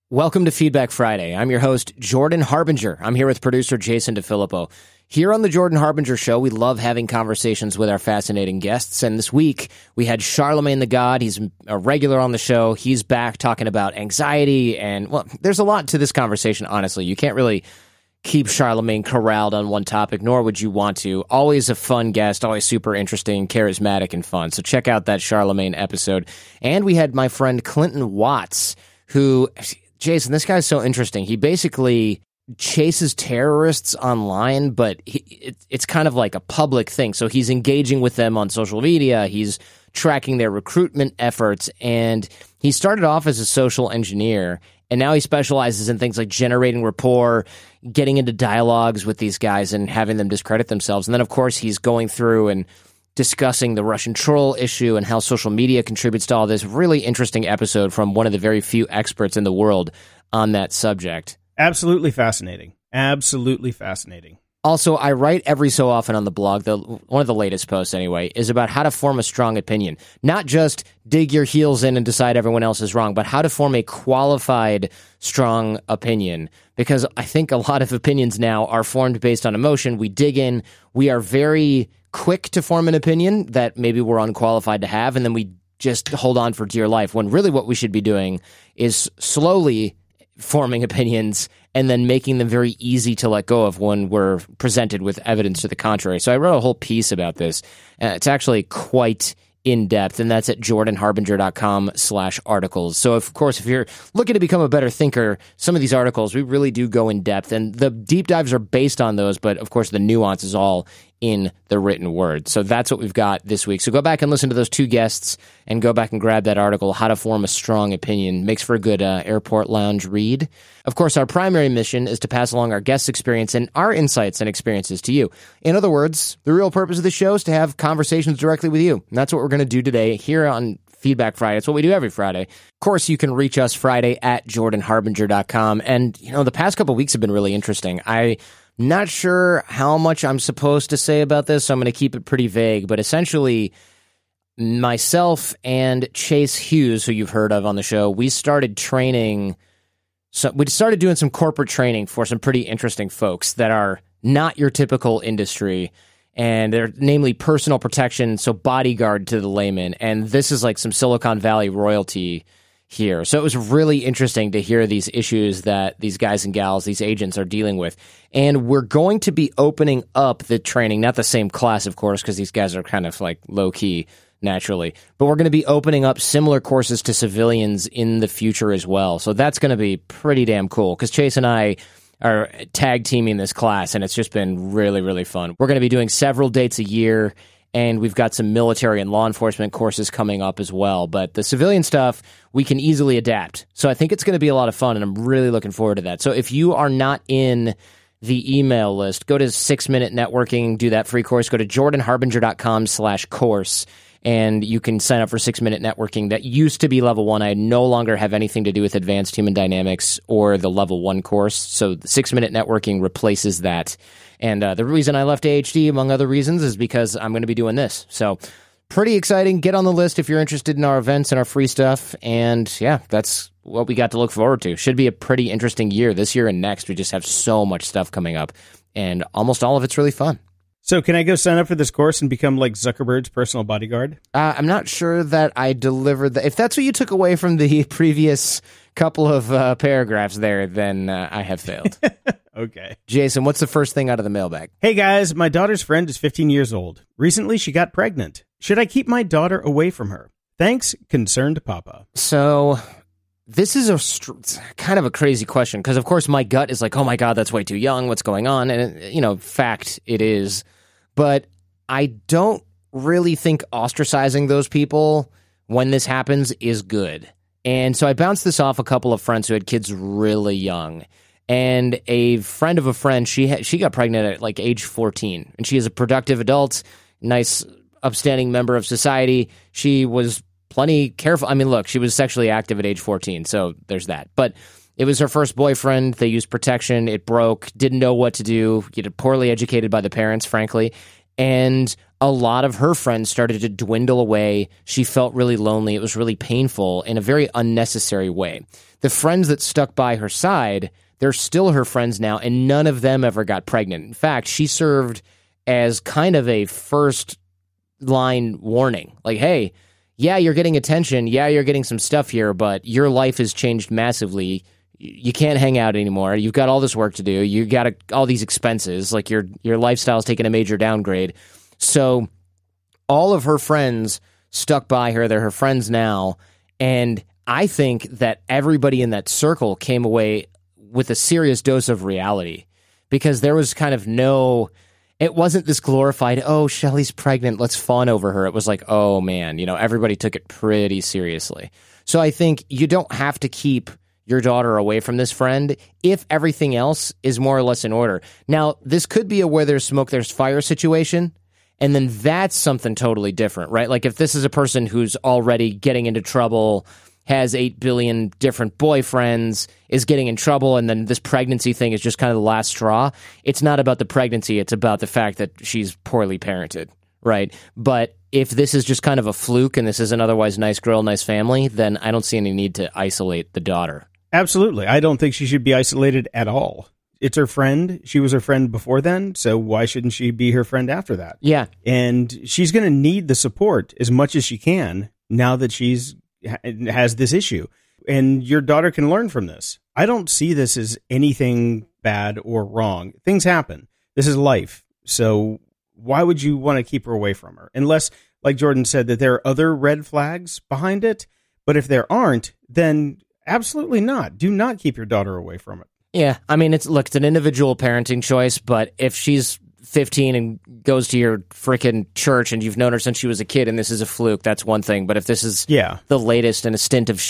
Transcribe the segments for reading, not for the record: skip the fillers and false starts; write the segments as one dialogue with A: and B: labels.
A: Welcome to Feedback Friday. I'm your host, Jordan Harbinger. I'm here with producer Jason DeFilippo. Here on the Jordan Harbinger Show, we love having conversations with our fascinating guests. And this week, we had Charlemagne the God. He's a regular on the show. He's back talking about anxiety. And, well, there's a lot to this conversation, honestly. You can't really keep Charlemagne corralled on one topic, nor would you want to. Always a fun guest, always super interesting, charismatic, and fun. So check out that Charlemagne episode. And we had my friend Clinton Watts, who... Jason, this guy's so interesting. He basically chases terrorists online, but it's kind of like a public thing. So he's engaging with them on social media. He's tracking their recruitment efforts. And he started off as a social engineer, and now he specializes in things like generating rapport, getting into dialogues with these guys and having them discredit themselves. And then, of course, he's going through and discussing the Russian troll issue and how social media contributes to all this. Really interesting episode from one of the very few experts in the world on that subject.
B: Absolutely fascinating. Absolutely fascinating.
A: Also, I write every so often on the blog, one of the latest posts anyway, is about how to form a strong opinion. Not just dig your heels in and decide everyone else is wrong, but how to form a qualified, strong opinion. Because I think a lot of opinions now are formed based on emotion. We dig in, we are very quick to form an opinion that maybe we're unqualified to have, and then we just hold on for dear life, when really what we should be doing is slowly forming opinions and then making them very easy to let go of when we're presented with evidence to the contrary. So I wrote a whole piece about this. It's actually quite in-depth, and that's at jordanharbinger.com/articles. So, of course, if you're looking to become a better thinker, some of these articles, we really do go in-depth, and the deep dives are based on those, but, of course, the nuance is all in the written word. So that's what we've got this week. So go back and listen to those two guests and go back and grab that article, How to Form a Strong Opinion. Makes for a good airport lounge read. Of course, our primary mission is to pass along our guests' experience and our insights and experiences to you. In other words, the real purpose of the show is to have conversations directly with you. And that's what we're going to do today here on Feedback Friday. It's what we do every Friday. Of course, you can reach us Friday at jordanharbinger.com. And, you know, the past couple of weeks have been really interesting. Not sure how much I'm supposed to say about this, so I'm going to keep it pretty vague. But essentially, myself and Chase Hughes, who you've heard of on the show, we started training. So we started doing some corporate training for some pretty interesting folks that are not your typical industry. And they're namely personal protection, so bodyguard to the layman. And this is like some Silicon Valley royalty here. So it was really interesting to hear these issues that these guys and gals, these agents are dealing with. And we're going to be opening up the training, not the same class, of course, because these guys are kind of like low-key naturally, but we're going to be opening up similar courses to civilians in the future as well. So that's going to be pretty damn cool, because Chase and I are tag teaming this class, and it's just been really, really fun. We're going to be doing several dates a year, and we've got some military and law enforcement courses coming up as well. But the civilian stuff, we can easily adapt. So I think it's going to be a lot of fun, and I'm really looking forward to that. So if you are not in the email list, go to 6 Minute Networking, do that free course. Go to jordanharbinger.com/course, and you can sign up for 6 Minute Networking. That used to be level 1. I no longer have anything to do with Advanced Human Dynamics or the level 1 course. So the 6 Minute Networking replaces that. And the reason I left AHD, among other reasons, is because I'm going to be doing this. So pretty exciting. Get on the list if you're interested in our events and our free stuff. And yeah, that's what we got to look forward to. Should be a pretty interesting year. This year and next, we just have so much stuff coming up. And almost all of it's really fun.
B: So can I go sign up for this course and become like Zuckerberg's personal bodyguard?
A: I'm not sure that I delivered that. If that's what you took away from the previous couple of paragraphs there, then I have failed.
B: Okay.
A: Jason, what's the first thing out of the mailbag?
B: Hey guys, my daughter's friend is 15 years old. Recently, she got pregnant. Should I keep my daughter away from her? Thanks, Concerned Papa.
A: So this is kind of a crazy question, because of course my gut is like, oh my God, that's way too young. What's going on? And, you know, fact it is. But I don't really think ostracizing those people when this happens is good. And so I bounced this off a couple of friends who had kids really young. And a friend of a friend, she got pregnant at like age 14. And she is a productive adult, nice, upstanding member of society. She was plenty careful. I mean, look, she was sexually active at age 14, so there's that. But it was her first boyfriend. They used protection. It broke. Didn't know what to do. Poorly educated by the parents, frankly. And a lot of her friends started to dwindle away. She felt really lonely. It was really painful in a very unnecessary way. The friends that stuck by her side, they're still her friends now, and none of them ever got pregnant. In fact, she served as kind of a first line warning. Like, hey, yeah, you're getting attention. Yeah, you're getting some stuff here, but your life has changed massively. You can't hang out anymore. You've got all this work to do. You got all these expenses. Like your lifestyle's taken a major downgrade. So all of her friends stuck by her. They're her friends now. And I think that everybody in that circle came away with a serious dose of reality, because there was kind of it wasn't this glorified, oh, Shelley's pregnant, let's fawn over her. It was like, oh man, everybody took it pretty seriously. So I think you don't have to keep your daughter away from this friend if everything else is more or less in order. Now, this could be a where there's smoke, there's fire situation, and then that's something totally different, right? Like if this is a person who's already getting into trouble, has 8 billion different boyfriends, is getting in trouble, and then this pregnancy thing is just kind of the last straw. It's not about the pregnancy, it's about the fact that she's poorly parented, right? But if this is just kind of a fluke and this is an otherwise nice girl, nice family, then I don't see any need to isolate the daughter.
B: Absolutely. I don't think she should be isolated at all. It's her friend. She was her friend before then, so why shouldn't she be her friend after that?
A: Yeah.
B: And she's going to need the support as much as she can now that has this issue. And your daughter can learn from this. I don't see this as anything bad or wrong. Things happen. This is life. So why would you want to keep her away from her? Unless, like Jordan said, that there are other red flags behind it. But if there aren't, then absolutely not. Do not keep your daughter away from it.
A: Yeah, I mean, it's an individual parenting choice, but if she's 15 and goes to your freaking church and you've known her since she was a kid and this is a fluke, that's one thing. But if this is the latest in a stint of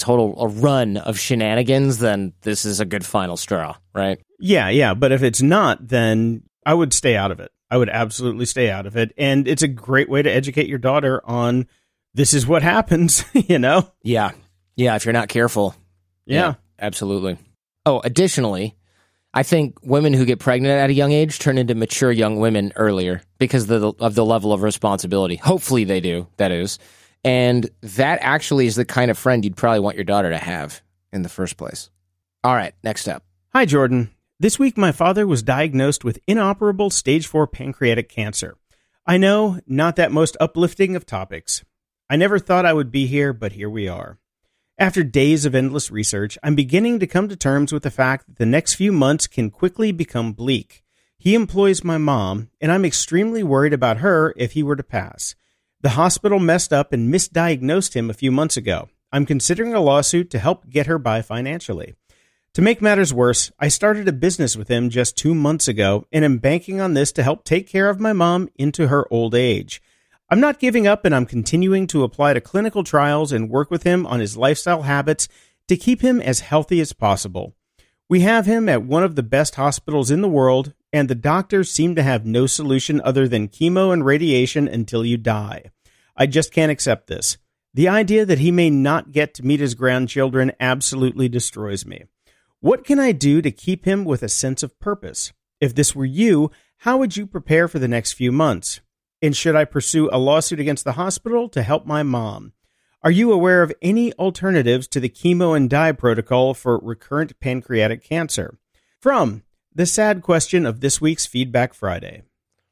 A: a run of shenanigans, then this is a good final straw, right?
B: Yeah. But if it's not, then I would stay out of it. I would absolutely stay out of it. And it's a great way to educate your daughter on this is what happens,
A: Yeah. Yeah, if you're not careful.
B: Yeah,
A: absolutely. Oh, additionally, I think women who get pregnant at a young age turn into mature young women earlier because of the level of responsibility. Hopefully they do, that is. And that actually is the kind of friend you'd probably want your daughter to have in the first place. All right, next up.
B: Hi, Jordan. This week, my father was diagnosed with inoperable stage 4 pancreatic cancer. I know, not that most uplifting of topics. I never thought I would be here, but here we are. After days of endless research, I'm beginning to come to terms with the fact that the next few months can quickly become bleak. He employs my mom, and I'm extremely worried about her if he were to pass. The hospital messed up and misdiagnosed him a few months ago. I'm considering a lawsuit to help get her by financially. To make matters worse, I started a business with him just 2 months ago, and am banking on this to help take care of my mom into her old age. I'm not giving up, and I'm continuing to apply to clinical trials and work with him on his lifestyle habits to keep him as healthy as possible. We have him at one of the best hospitals in the world, and the doctors seem to have no solution other than chemo and radiation until you die. I just can't accept this. The idea that he may not get to meet his grandchildren absolutely destroys me. What can I do to keep him with a sense of purpose? If this were you, how would you prepare for the next few months? And should I pursue a lawsuit against the hospital to help my mom? Are you aware of any alternatives to the chemo and die protocol for recurrent pancreatic cancer? From the sad question of this week's Feedback Friday.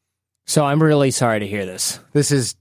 A: So I'm really sorry to hear this. This is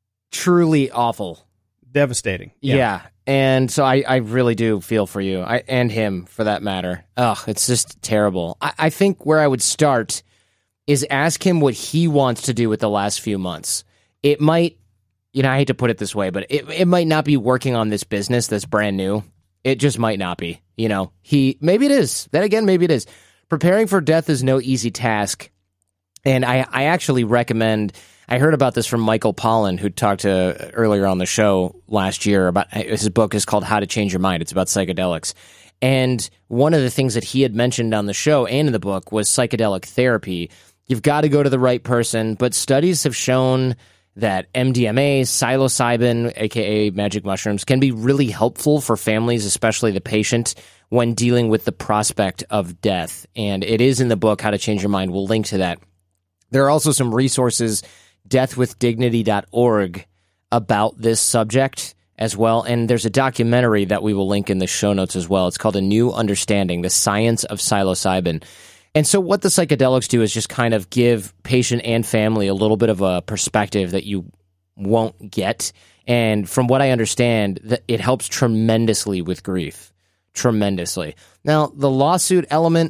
A: truly awful.
B: Devastating.
A: Yeah. And so I really do feel for you, and him for that matter. Ugh, it's just terrible. I think where I would start is ask him what he wants to do with the last few months. It might, I hate to put it this way, but it might not be working on this business that's brand new. It just might not be, maybe it is. Then again, maybe it is. Preparing for death is no easy task. And I actually recommend, I heard about this from Michael Pollan, who talked to earlier on the show last year about, his book is called How to Change Your Mind. It's about psychedelics. And one of the things that he had mentioned on the show and in the book was psychedelic therapy. You've got to go to the right person, but studies have shown that MDMA, psilocybin, aka magic mushrooms, can be really helpful for families, especially the patient, when dealing with the prospect of death. And it is in the book, How to Change Your Mind. We'll link to that. There are also some resources, deathwithdignity.org, about this subject as well. And there's a documentary that we will link in the show notes as well. It's called A New Understanding, The Science of Psilocybin. And so what the psychedelics do is just kind of give patient and family a little bit of a perspective that you won't get. And from what I understand, that it helps tremendously with grief. Tremendously. Now, the lawsuit element,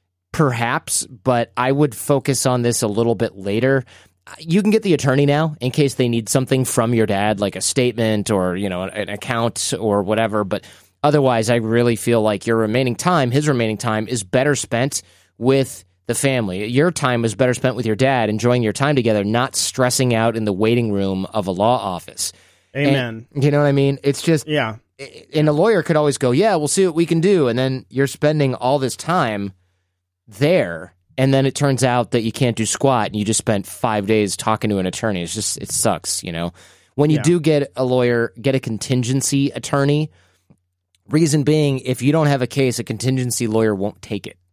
A: perhaps, but I would focus on this a little bit later. You can get the attorney now in case they need something from your dad, like a statement or, an account or whatever. But otherwise, I really feel like his remaining time is better spent with the family. Your time is better spent with your dad, enjoying your time together, not stressing out in the waiting room of a law office.
B: Amen.
A: And, you know what I mean? It's just,
B: yeah.
A: And a lawyer could always go, yeah, we'll see what we can do. And then you're spending all this time there, and then it turns out that you can't do squat, and you just spent 5 days talking to an attorney. It's just, it sucks, When you do get a lawyer, get a contingency attorney. Reason being, if you don't have a case, a contingency lawyer won't take it.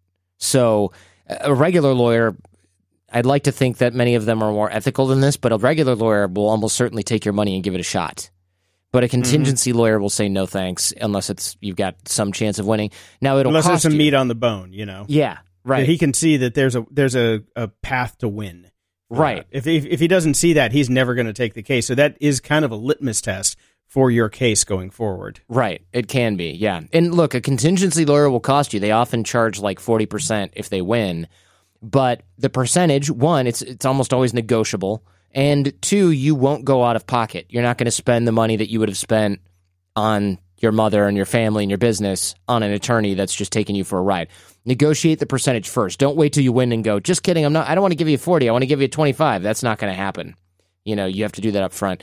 A: So a regular lawyer, I'd like to think that many of them are more ethical than this, but a regular lawyer will almost certainly take your money and give it a shot. But a contingency lawyer will say no thanks unless you've got some chance of winning. Now it'll
B: unless
A: cost
B: there's some
A: you.
B: meat on the bone,
A: Yeah, right.
B: He can see that there's a path to win.
A: Right.
B: If he doesn't see that, he's never going to take the case. So that is kind of a litmus test for your case going forward.
A: Right. It can be, yeah. And look, a contingency lawyer will cost you. They often charge like 40% if they win. But the percentage, one, it's almost always negotiable. And two, you won't go out of pocket. You're not going to spend the money that you would have spent on your mother and your family and your business on an attorney that's just taking you for a ride. Negotiate the percentage first. Don't wait till you win and go, just kidding, I don't want to give you 40, I want to give you 25. That's not going to happen. You have to do that up front.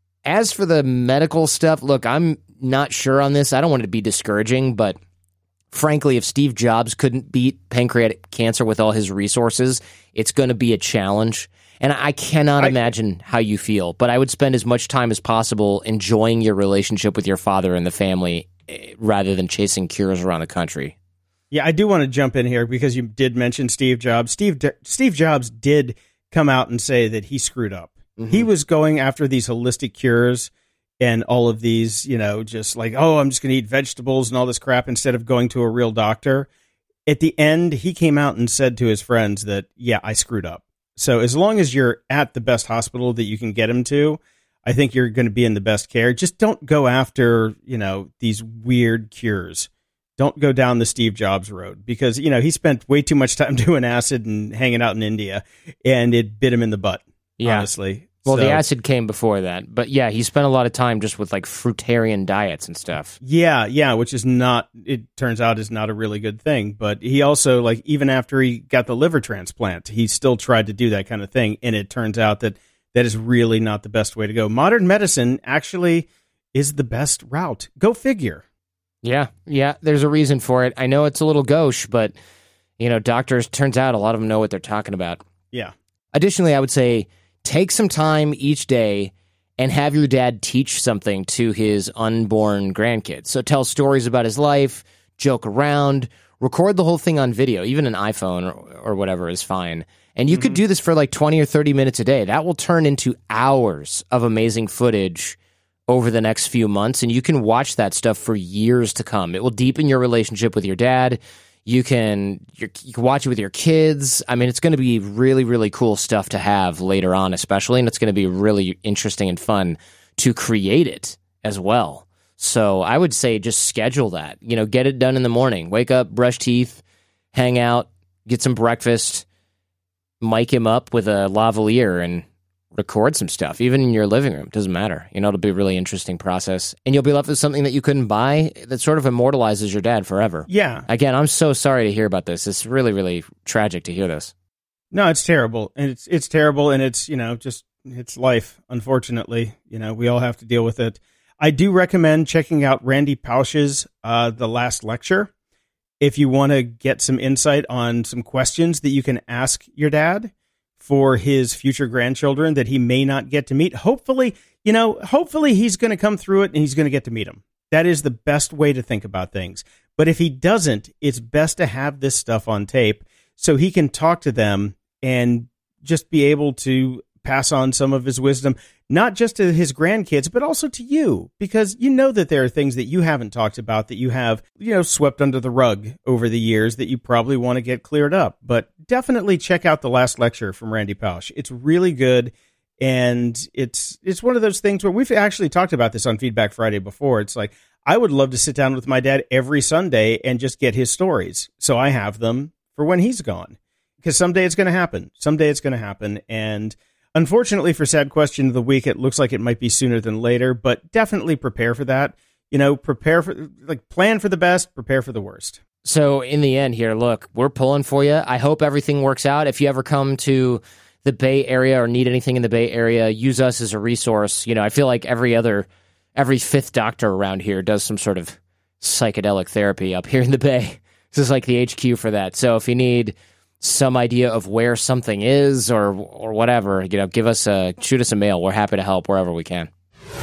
A: As for the medical stuff, look, I'm not sure on this. I don't want it to be discouraging, but frankly, if Steve Jobs couldn't beat pancreatic cancer with all his resources, it's going to be a challenge. And I cannot imagine how you feel, but I would spend as much time as possible enjoying your relationship with your father and the family rather than chasing cures around the country.
B: Yeah, I do want to jump in here because you did mention Steve Jobs. Steve Jobs did come out and say that he screwed up. Mm-hmm. He was going after these holistic cures and all of these, just like, I'm just going to eat vegetables and all this crap instead of going to a real doctor. At the end, he came out and said to his friends that, yeah, I screwed up. So as long as you're at the best hospital that you can get him to, I think you're going to be in the best care. Just don't go after, these weird cures. Don't go down the Steve Jobs road because, he spent way too much time doing acid and hanging out in India, and it bit him in the butt, honestly.
A: Well, the acid came before that. But yeah, he spent a lot of time just with like fruitarian diets and stuff.
B: Yeah, which is not, it turns out, is not a really good thing. But he also, even after he got the liver transplant, he still tried to do that kind of thing. And it turns out that is really not the best way to go. Modern medicine actually is the best route. Go figure.
A: Yeah, there's a reason for it. I know it's a little gauche, but, doctors, turns out a lot of them know what they're talking about.
B: Yeah.
A: Additionally, I would say, take some time each day and have your dad teach something to his unborn grandkids. So tell stories about his life, joke around, record the whole thing on video. Even an iPhone or whatever is fine. And you could do this for like 20 or 30 minutes a day. That will turn into hours of amazing footage over the next few months, and you can watch that stuff for years to come. It will deepen your relationship with your dad. You can watch it with your kids. I mean, it's going to be really, really cool stuff to have later on, especially, and it's going to be really interesting and fun to create it as well. So I would say just schedule that. Get it done in the morning. Wake up, brush teeth, hang out, get some breakfast, mic him up with a lavalier, and record some stuff, even in your living room. Doesn't matter. It'll be a really interesting process. And you'll be left with something that you couldn't buy that sort of immortalizes your dad forever.
B: Yeah.
A: Again, I'm so sorry to hear about this. It's really, really tragic to hear this.
B: No, it's terrible. And it's terrible. And it's, just it's life, unfortunately. We all have to deal with it. I do recommend checking out Randy Pausch's The Last Lecture if you want to get some insight on some questions that you can ask your dad for his future grandchildren that he may not get to meet. Hopefully he's going to come through it and he's going to get to meet them. That is the best way to think about things. But if he doesn't, it's best to have this stuff on tape so he can talk to them and just be able to pass on some of his wisdom, not just to his grandkids, but also to you, because you know that there are things that you haven't talked about that you have, swept under the rug over the years that you probably want to get cleared up. But definitely check out the last lecture from Randy Pausch. It's really good. And it's one of those things where we've actually talked about this on Feedback Friday before. It's like, I would love to sit down with my dad every Sunday and just get his stories. So I have them for when he's gone, because someday it's going to happen. And unfortunately for Sad Question of the Week, it looks like it might be sooner than later, but definitely prepare for that. Plan for the best, prepare for the worst.
A: So in the end here, look, we're pulling for you. I hope everything works out. If you ever come to the Bay Area or need anything in the Bay Area, use us as a resource. I feel like every fifth doctor around here does some sort of psychedelic therapy up here in the Bay. This is like the HQ for that. So if you need some idea of where something is or whatever, shoot us a mail. We're happy to help wherever we can.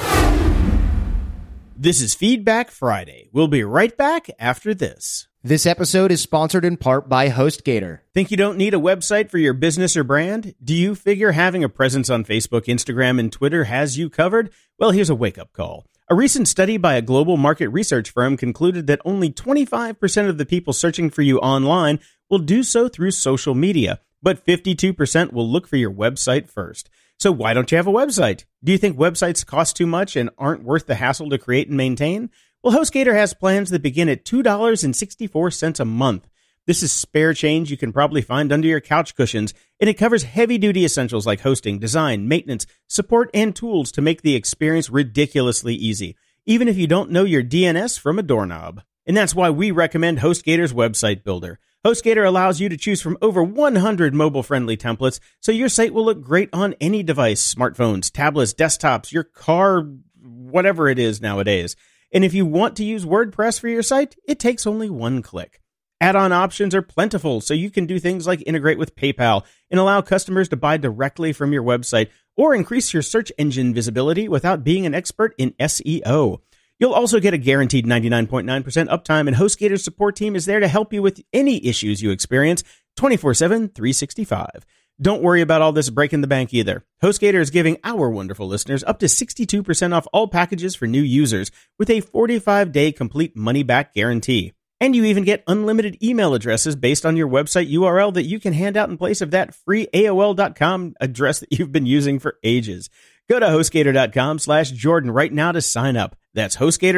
B: This is Feedback Friday. We'll be right back after this.
A: This episode is sponsored in part by HostGator.
B: Think you don't need a website for your business or brand? Do you figure having a presence on Facebook, Instagram, and Twitter has you covered? Well, here's a wake-up call. A recent study by a global market research firm concluded that only 25% of the people searching for you online will do so through social media, but 52% will look for your website first. So why don't you have a website? Do you think websites cost too much and aren't worth the hassle to create and maintain? Well, HostGator has plans that begin at $2.64 a month. This is spare change you can probably find under your couch cushions, and it covers heavy-duty essentials like hosting, design, maintenance, support, and tools to make the experience ridiculously easy, even if you don't know your DNS from a doorknob. And that's why we recommend HostGator's website builder. HostGator allows you to choose from over 100 mobile-friendly templates, so your site will look great on any device, smartphones, tablets, desktops, your car, whatever it is nowadays. And if you want to use WordPress for your site, it takes only one click. Add-on options are plentiful, so you can do things like integrate with PayPal and allow customers to buy directly from your website or increase your search engine visibility without being an expert in SEO. You'll also get a guaranteed 99.9% uptime, and HostGator's support team is there to help you with any issues you experience 24/7, 365. Don't worry about all this breaking the bank either. HostGator is giving our wonderful listeners up to 62% off all packages for new users with a 45-day complete money-back guarantee. And you even get unlimited email addresses based on your website URL that you can hand out in place of that free AOL.com address that you've been using for ages. Go to HostGator.com/Jordan right now to sign up. That's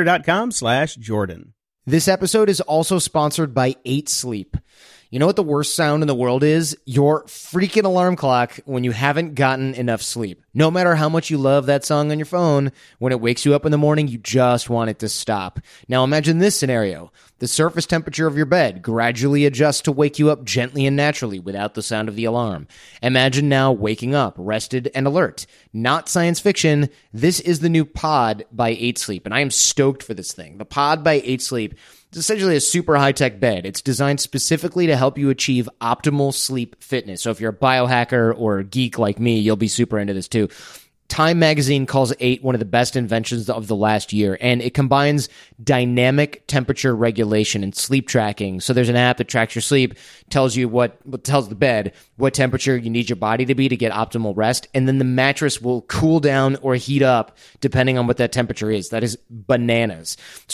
B: HostGator.com/Jordan.
A: This episode is also sponsored by 8 Sleep. You know what the worst sound in the world is? Your freaking alarm clock when you haven't gotten enough sleep. No matter how much you love that song on your phone, when it wakes you up in the morning, you just want it to stop. Now imagine this scenario. The surface temperature of your bed gradually adjusts to wake you up gently and naturally without the sound of the alarm. Imagine now waking up, rested and alert. Not science fiction. This is the new Pod by 8 Sleep, and I am stoked for this thing. The Pod by 8 Sleep is essentially a super high-tech bed. It's designed specifically to help you achieve optimal sleep fitness. So if you're a biohacker or a geek like me, you'll be super into this too. Time magazine calls 8 one of the best inventions of the last year, and it combines dynamic temperature regulation and sleep tracking. So there's an app that tracks your sleep, tells you tells the bed what temperature you need your body to be to get optimal rest, and then the mattress will cool down or heat up depending on what that temperature is. That is bananas. So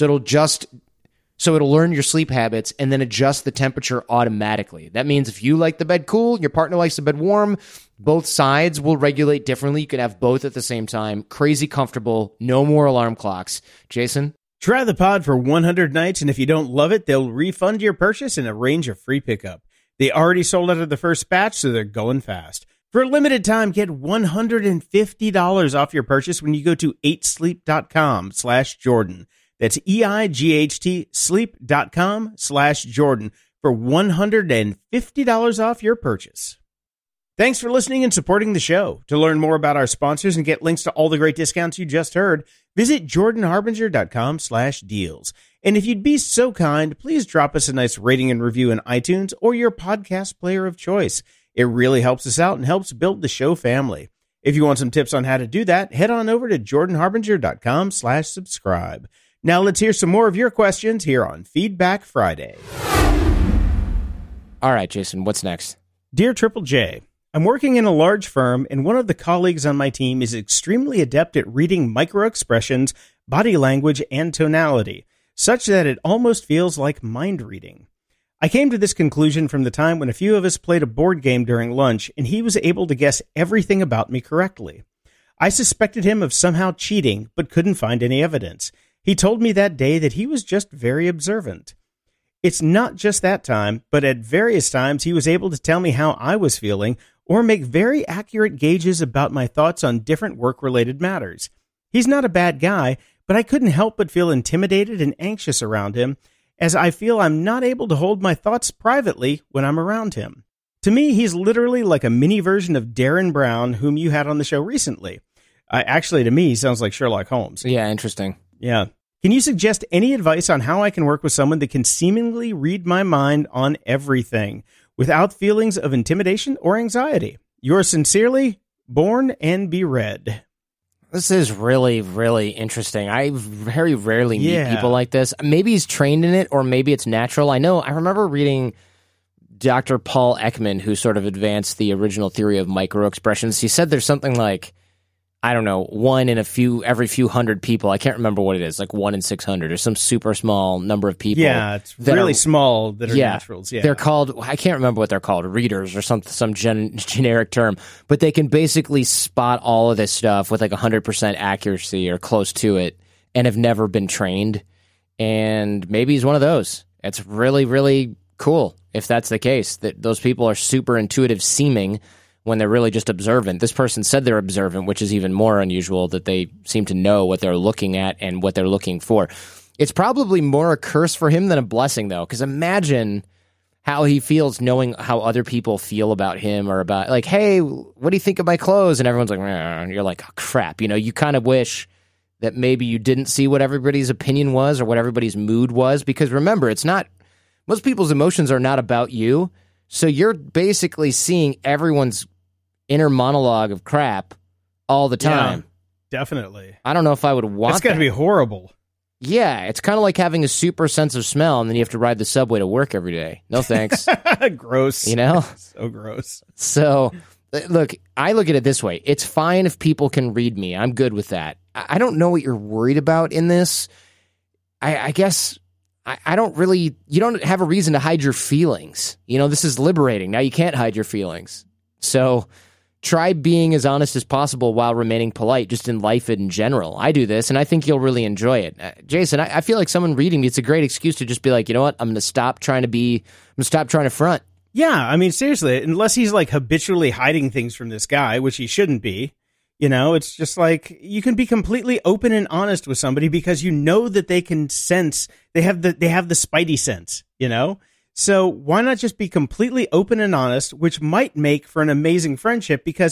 A: it'll learn your sleep habits and then adjust the temperature automatically. That means if you like the bed cool, your partner likes the bed warm, both sides will regulate differently. You can have both at the same time. Crazy comfortable. No more alarm clocks. Jason?
B: Try the Pod for 100 nights, and if you don't love it, they'll refund your purchase and arrange a free pickup. They already sold out of the first batch, so they're going fast. For a limited time, get $150 off your purchase when you go to 8sleep.com/Jordan. That's EIGHT sleep.com/Jordan for $150 off your purchase. Thanks for listening and supporting the show. To learn more about our sponsors and get links to all the great discounts you just heard, visit jordanharbinger.com/deals. And if you'd be so kind, please drop us a nice rating and review in iTunes or your podcast player of choice. It really helps us out and helps build the show family. If you want some tips on how to do that, head on over to jordanharbinger.com/subscribe. Now let's hear some more of your questions here on Feedback Friday.
A: All right, Jason, what's next?
B: Dear Triple J, I'm working in a large firm, and one of the colleagues on my team is extremely adept at reading microexpressions, body language, and tonality, such that it almost feels like mind reading. I came to this conclusion from the time when a few of us played a board game during lunch, and he was able to guess everything about me correctly. I suspected him of somehow cheating, but couldn't find any evidence. He told me that day that he was just very observant. It's not just that time, but at various times he was able to tell me how I was feeling or make very accurate gauges about my thoughts on different work-related matters. He's not a bad guy, but I couldn't help but feel intimidated and anxious around him, as I feel I'm not able to hold my thoughts privately when I'm around him. To me, he's literally like a mini version of Darren Brown, whom you had on the show recently. Actually, to me, he sounds like Sherlock Holmes.
A: Yeah, interesting.
B: Yeah. Can you suggest any advice on how I can work with someone that can seemingly read my mind on everything without feelings of intimidation or anxiety? Yours sincerely, Born and Be Read.
A: This is really, really interesting. I very rarely meet people like this. Maybe he's trained in it, or maybe it's natural. I remember reading Dr. Paul Ekman, who sort of advanced the original theory of microexpressions. He said there's something like, I don't know, every few hundred people. I can't remember what it is, like 1 in 600 or some super small number of people.
B: Yeah, it's really small that are naturals. Yeah.
A: They're called, I can't remember what they're called, readers or some generic term, but they can basically spot all of this stuff with like 100% accuracy or close to it and have never been trained. And maybe he's one of those. It's really, really cool if that's the case, that those people are super intuitive seeming when they're really just observant. This person said they're observant, which is even more unusual, that they seem to know what they're looking at and what they're looking for. It's probably more a curse for him than a blessing, though, because imagine how he feels knowing how other people feel about him, or about, like, hey, what do you think of my clothes? And everyone's like, and you're like, oh, crap. You kind of wish that maybe you didn't see what everybody's opinion was or what everybody's mood was, because remember, most people's emotions are not about you. So you're basically seeing everyone's inner monologue of crap all the time.
B: Yeah, definitely.
A: I don't know if I would want that.
B: It's got to be horrible.
A: Yeah, it's kind of like having a super sense of smell and then you have to ride the subway to work every day. No thanks.
B: Gross. So gross.
A: So, look, I look at it this way. It's fine if people can read me. I'm good with that. I don't know what you're worried about in this. I guess I don't really, you don't have a reason to hide your feelings. This is liberating. Now you can't hide your feelings. So try being as honest as possible while remaining polite, just in life in general. I do this, and I think you'll really enjoy it. Jason, I feel like someone reading me, it's a great excuse to just be like, you know what, I'm going to stop trying to front.
B: Yeah, seriously, unless he's like habitually hiding things from this guy, which he shouldn't be. It's just like you can be completely open and honest with somebody because you know that they can sense, they have the spidey sense, So why not just be completely open and honest, which might make for an amazing friendship, because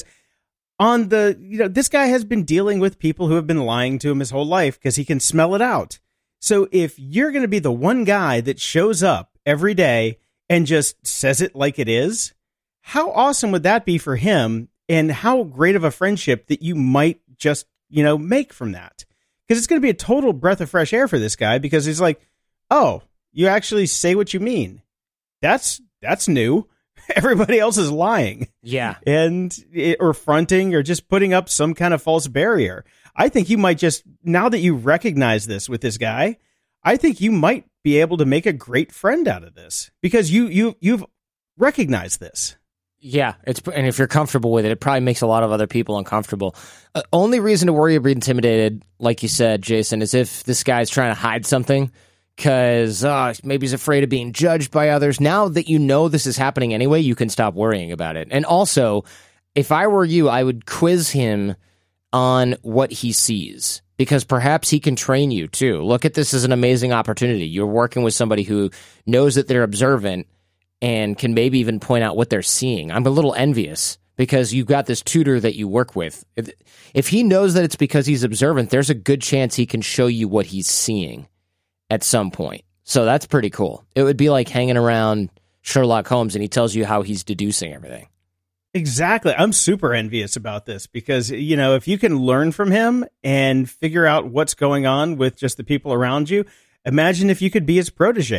B: this guy has been dealing with people who have been lying to him his whole life because he can smell it out. So if you're going to be the one guy that shows up every day and just says it like it is, how awesome would that be for him? And how great of a friendship that you might just, make from that. Because it's going to be a total breath of fresh air for this guy, because he's like, oh, you actually say what you mean. That's new. Everybody else is lying.
A: Yeah.
B: Or fronting or just putting up some kind of false barrier. I think you might just, now that you recognize this with this guy, I think you might be able to make a great friend out of this because you've recognized this.
A: Yeah, and if you're comfortable with it, it probably makes a lot of other people uncomfortable. Only reason to worry or be intimidated, like you said, Jason, is if this guy's trying to hide something because maybe he's afraid of being judged by others. Now that you know this is happening anyway, you can stop worrying about it. And also, if I were you, I would quiz him on what he sees, because perhaps he can train you too. Look at this as an amazing opportunity. You're working with somebody who knows that they're observant and can maybe even point out what they're seeing. I'm a little envious because you've got this tutor that you work with. If he knows that it's because he's observant, there's a good chance he can show you what he's seeing at some point. So that's pretty cool. It would be like hanging around Sherlock Holmes and he tells you how he's deducing everything.
B: Exactly. I'm super envious about this because, if you can learn from him and figure out what's going on with just the people around you, imagine if you could be his protege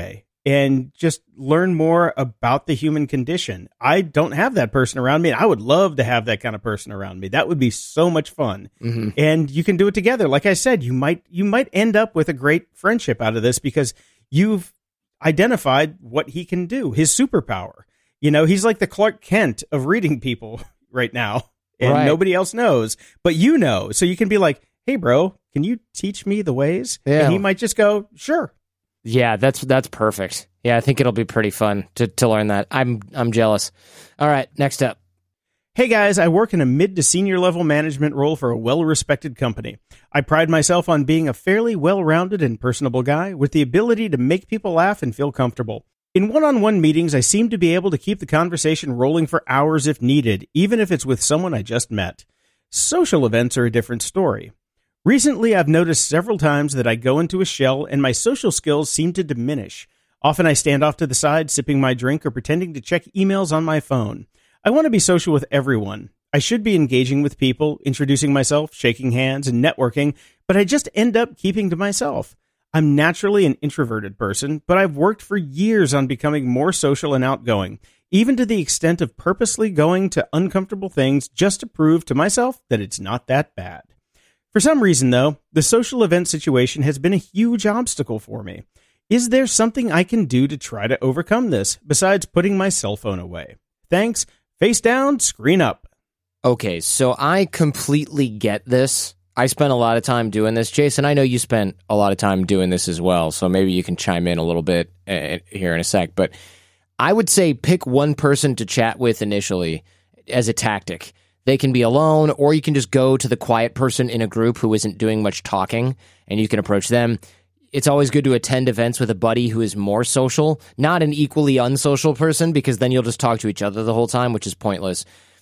B: and just learn more about the human condition. I don't have that person around me. And I would love to have that kind of person around me. That would be so much fun. Mm-hmm. And you can do it together. Like I said, you might end up with a great friendship out of this because you've identified what he can do, his superpower. You know, he's like the Clark Kent of reading people right now, and nobody else knows, but you know. So you can be like, hey, bro, can you teach me the ways? Yeah. And he might just go, sure.
A: Yeah, that's perfect. Yeah, I think it'll be pretty fun to learn that. I'm jealous. All right, next up.
B: Hey guys, I work in a mid to senior level management role for a well-respected company. I pride myself on being a fairly well-rounded and personable guy with the ability to make people laugh and feel comfortable. In one-on-one meetings, I seem to be able to keep the conversation rolling for hours if needed, even if it's with someone I just met. Social events are a different story. Recently, I've noticed several times that I go into a shell and my social skills seem to diminish. Often I stand off to the side, sipping my drink or pretending to check emails on my phone. I want to be social with everyone. I should be engaging with people, introducing myself, shaking hands, and networking, but I just end up keeping to myself. I'm naturally an introverted person, but I've worked for years on becoming more social and outgoing, even to the extent of purposely going to uncomfortable things just to prove to myself that it's not that bad. For some reason, though, the social event situation has been a huge obstacle for me. Is there something I can do to try to overcome this, besides putting my cell phone away? Thanks. Face down, screen up.
A: Okay, so I completely get this. I spent a lot of time doing this. Jason, I know you spent a lot of time doing this as well, so maybe you can chime in a little bit here in a sec. But I would say pick one person to chat with initially as a tactic. They can be alone, or you can just go to the quiet person in a group who isn't doing much talking, and you can approach them. It's always good to attend events with a buddy who is more social, not an equally unsocial person, because then you'll just talk to each other the whole time, which is pointless.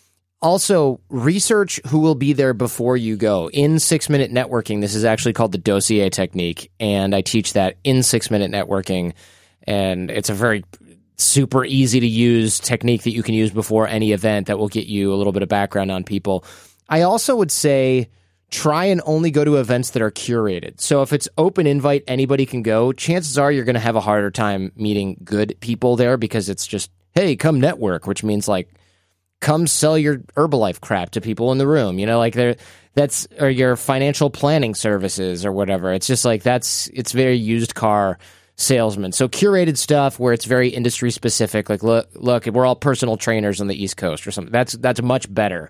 A: Also, research who will be there before you go. In 6-Minute Networking, this is actually called the dossier technique, and I teach that in 6-Minute Networking, and it's a very super easy to use technique that you can use before any event that will get you a little bit of background on people. I also would say try and only go to events that are curated. So if it's open invite, anybody can go. Chances are you're going to have a harder time meeting good people there because it's just, hey, come network, which means like come sell your Herbalife crap to people in the room. You know, like that's or your financial planning services or whatever. It's just like it's very used car salesman. So curated stuff where it's very industry specific, like look, we're all personal trainers on the East Coast or something. That's much better.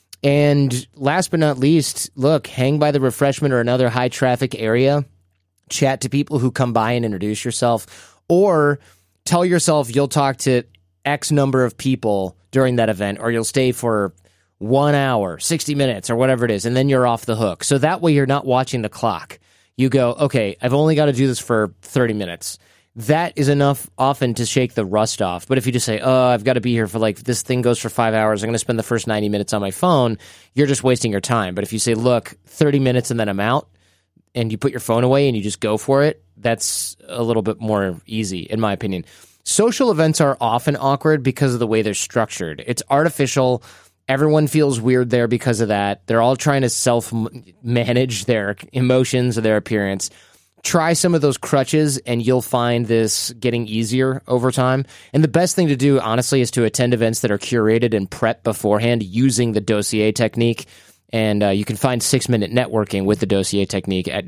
A: And last but not least, look, hang by the refreshment or another high traffic area, chat to people who come by and introduce yourself, or tell yourself you'll talk to X number of people during that event, or you'll stay for 1 hour, 60 minutes, or whatever it is, and then you're off the hook. So that way you're not watching the clock. You go, okay, I've only got to do this for 30 minutes. That is enough often to shake the rust off. But if you just say, oh, I've got to be here for like, this thing goes for 5 hours, I'm going to spend the first 90 minutes on my phone, you're just wasting your time. But if you say, look, 30 minutes and then I'm out, and you put your phone away and you just go for it, that's a little bit more easy, in my opinion. Social events are often awkward because of the way they're structured. It's artificial. Everyone feels weird there because of that. They're all trying to self-manage their emotions or their appearance. Try some of those crutches, and you'll find this getting easier over time. And the best thing to do, honestly, is to attend events that are curated and prepped beforehand using the dossier technique. And you can find 6-Minute Networking with the dossier technique at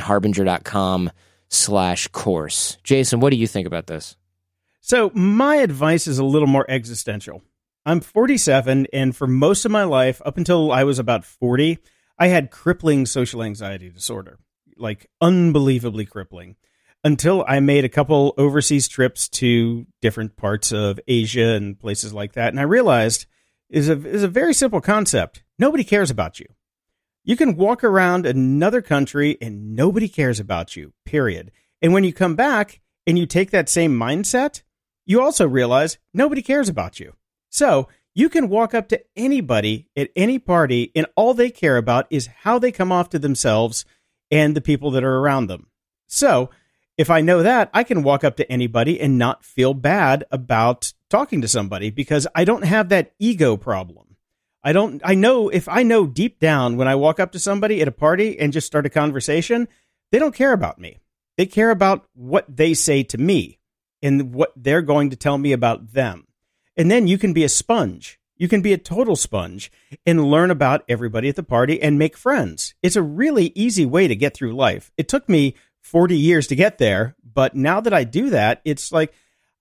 A: jordanharbinger.com/course. Jason, what do you think about this?
B: So my advice is a little more existential. I'm 47, and for most of my life, up until I was about 40, I had crippling social anxiety disorder, like unbelievably crippling, until I made a couple overseas trips to different parts of Asia and places like that. And I realized is a very simple concept. Nobody cares about you. You can walk around another country and nobody cares about you, period. And when you come back and you take that same mindset, you also realize nobody cares about you. So you can walk up to anybody at any party, and all they care about is how they come off to themselves and the people that are around them. So if I know that, I can walk up to anybody and not feel bad about talking to somebody because I don't have that ego problem. I know deep down when I walk up to somebody at a party and just start a conversation, they don't care about me. They care about what they say to me. and what they're going to tell me about them. And then you can be a sponge. You can be a total sponge and learn about everybody at the party and make friends. It's a really easy way to get through life. It took me 40 years to get there, but now that I do that, it's like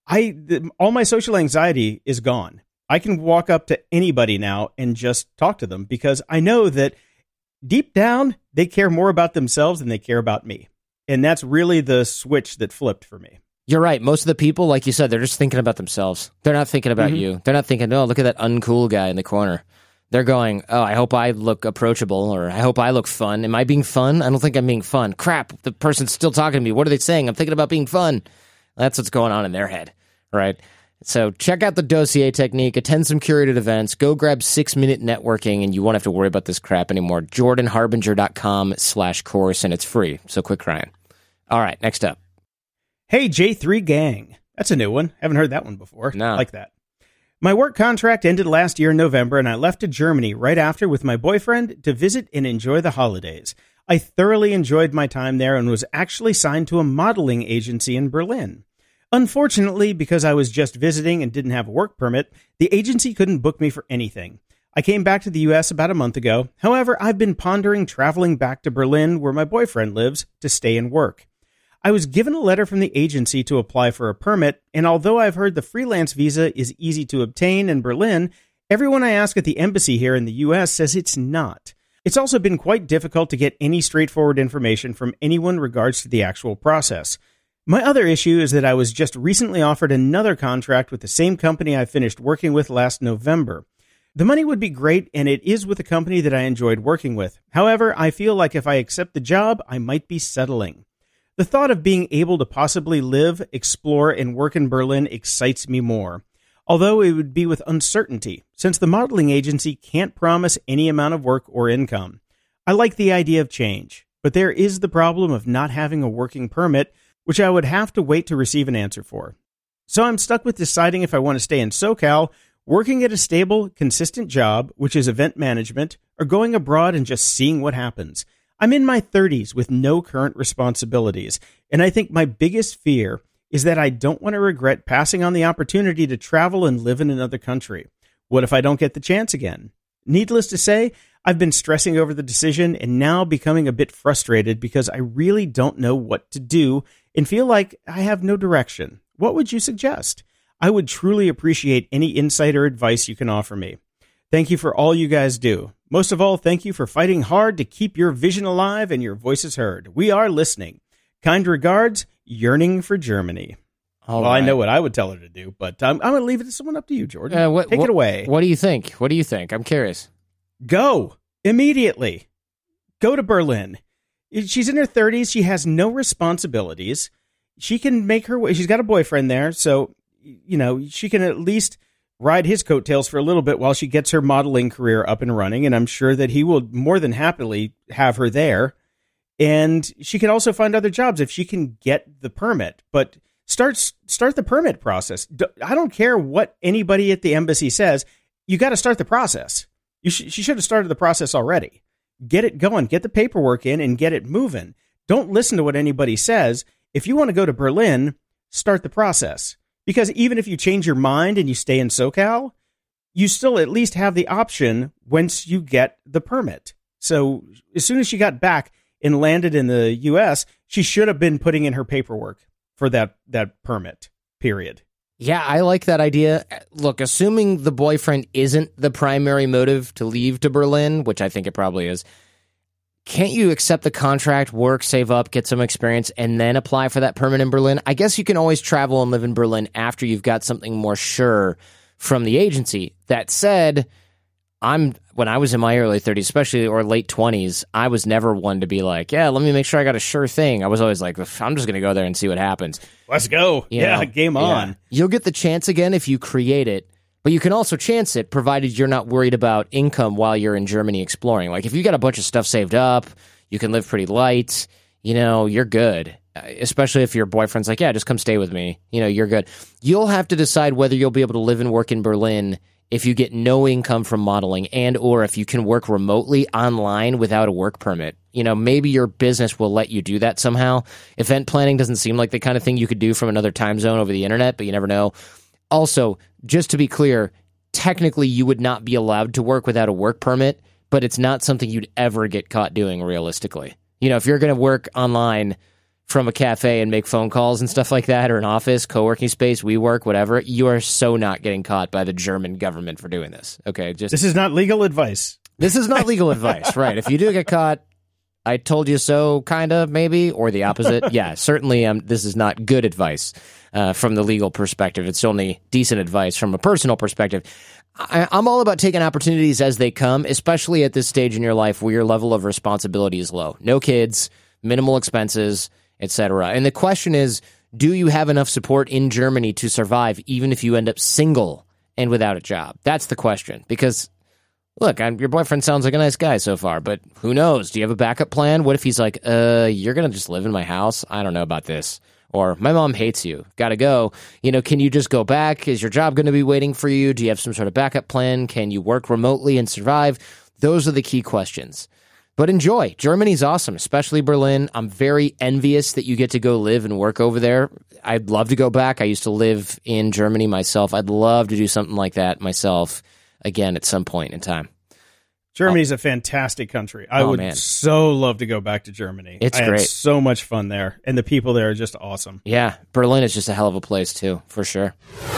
B: all my social anxiety is gone. I can walk up to anybody now and just talk to them because I know that deep down, they care more about themselves than they care about me. And that's really the switch that flipped for me.
A: You're right. Most of the people, like you said, they're just thinking about themselves. They're not thinking about you. They're not thinking, oh, look at that uncool guy in the corner. They're going, oh, I hope I look approachable, or I hope I look fun. Am I being fun? I don't think I'm being fun. Crap, the person's still talking to me. What are they saying? I'm thinking about being fun. That's what's going on in their head, right? So check out the dossier technique, attend some curated events, go grab 6-minute networking, and you won't have to worry about this crap anymore. JordanHarbinger.com/course, and it's free, so quit crying. All right, next up.
B: Hey, J3 Gang. That's a new one. Haven't heard that one before.
A: No.
B: I like that. My work contract ended last year in November, and I left to Germany right after with my boyfriend to visit and enjoy the holidays. I thoroughly enjoyed my time there and was actually signed to a modeling agency in Berlin. Unfortunately, because I was just visiting and didn't have a work permit, the agency couldn't book me for anything. I came back to the U.S. about a month ago. However, I've been pondering traveling back to Berlin, where my boyfriend lives, to stay and work. I was given a letter from the agency to apply for a permit, and although I've heard the freelance visa is easy to obtain in Berlin, everyone I ask at the embassy here in the U.S. says it's not. It's also been quite difficult to get any straightforward information from anyone in regards to the actual process. My other issue is that I was just recently offered another contract with the same company I finished working with last November. The money would be great, and it is with a company that I enjoyed working with. However, I feel like if I accept the job, I might be settling. The thought of being able to possibly live, explore, and work in Berlin excites me more, although it would be with uncertainty, since the modeling agency can't promise any amount of work or income. I like the idea of change, but there is the problem of not having a working permit, which I would have to wait to receive an answer for. So I'm stuck with deciding if I want to stay in SoCal, working at a stable, consistent job, which is event management, or going abroad and just seeing what happens. I'm in my 30s with no current responsibilities, and I think my biggest fear is that I don't want to regret passing on the opportunity to travel and live in another country. What if I don't get the chance again? Needless to say, I've been stressing over the decision and now becoming a bit frustrated because I really don't know what to do and feel like I have no direction. What would you suggest? I would truly appreciate any insight or advice you can offer me. Thank you for all you guys do. Most of all, thank you for fighting hard to keep your vision alive and your voices heard. We are listening. Kind regards, Yearning for Germany. Well, right. I know what I would tell her to do, but I'm going to leave it to someone up to you, Jordan. Take it away.
A: What do you think? What do you think? I'm curious.
B: Go. Immediately. Go to Berlin. She's in her 30s. She has no responsibilities. She can make her way. She's got a boyfriend there, so, she can at least ride his coattails for a little bit while she gets her modeling career up and running, and I'm sure that he will more than happily have her there. And she can also find other jobs if she can get the permit. But start the permit process. I don't care what anybody at the embassy says. You got to start the process. She should have started the process already. Get it going. Get the paperwork in and get it moving. Don't listen to what anybody says. If you want to go to Berlin, start the process. Because even if you change your mind and you stay in SoCal, you still at least have the option once you get the permit. So as soon as she got back and landed in the U.S., she should have been putting in her paperwork for that permit, period.
A: Yeah, I like that idea. Look, assuming the boyfriend isn't the primary motive to leave to Berlin, which I think it probably is, can't you accept the contract, work, save up, get some experience, and then apply for that permit in Berlin? I guess you can always travel and live in Berlin after you've got something more sure from the agency. That said, when I was in my early 30s, especially, or late 20s, I was never one to be like, yeah, let me make sure I got a sure thing. I was always like, I'm just going to go there and see what happens.
B: Let's go. Game on.
A: You'll get the chance again if you create it. But you can also chance it, provided you're not worried about income while you're in Germany exploring. Like, if you got a bunch of stuff saved up, you can live pretty light, you're good. Especially if your boyfriend's like, yeah, just come stay with me. You're good. You'll have to decide whether you'll be able to live and work in Berlin if you get no income from modeling and or if you can work remotely online without a work permit. You know, maybe your business will let you do that somehow. Event planning doesn't seem like the kind of thing you could do from another time zone over the internet, but you never know. Also, just to be clear, technically you would not be allowed to work without a work permit, but it's not something you'd ever get caught doing realistically. You know, if you're going to work online from a cafe and make phone calls and stuff like that, or an office, co-working space, WeWork, whatever, you are so not getting caught by the German government for doing this. Okay,
B: this is not legal advice.
A: This is not legal advice, right? If you do get caught, I told you so, kind of, maybe, or the opposite. Yeah, certainly this is not good advice from the legal perspective. It's only decent advice from a personal perspective. I'm all about taking opportunities as they come, especially at this stage in your life where your level of responsibility is low. No kids, minimal expenses, etc. And the question is, do you have enough support in Germany to survive even if you end up single and without a job? That's the question. Because, look, your boyfriend sounds like a nice guy so far, but who knows? Do you have a backup plan? What if he's like, you're going to just live in my house? I don't know about this. Or, my mom hates you. Got to go. You know, can you just go back? Is your job going to be waiting for you? Do you have some sort of backup plan? Can you work remotely and survive? Those are the key questions. But enjoy. Germany's awesome, especially Berlin. I'm very envious that you get to go live and work over there. I'd love to go back. I used to live in Germany myself. I'd love to do something like that myself again at some point in time.
B: Germany's a fantastic country. I would so love to go back to Germany.
A: It's great.
B: I had so much fun there, and the people there are just awesome.
A: Yeah, Berlin is just a hell of a place, too, for sure.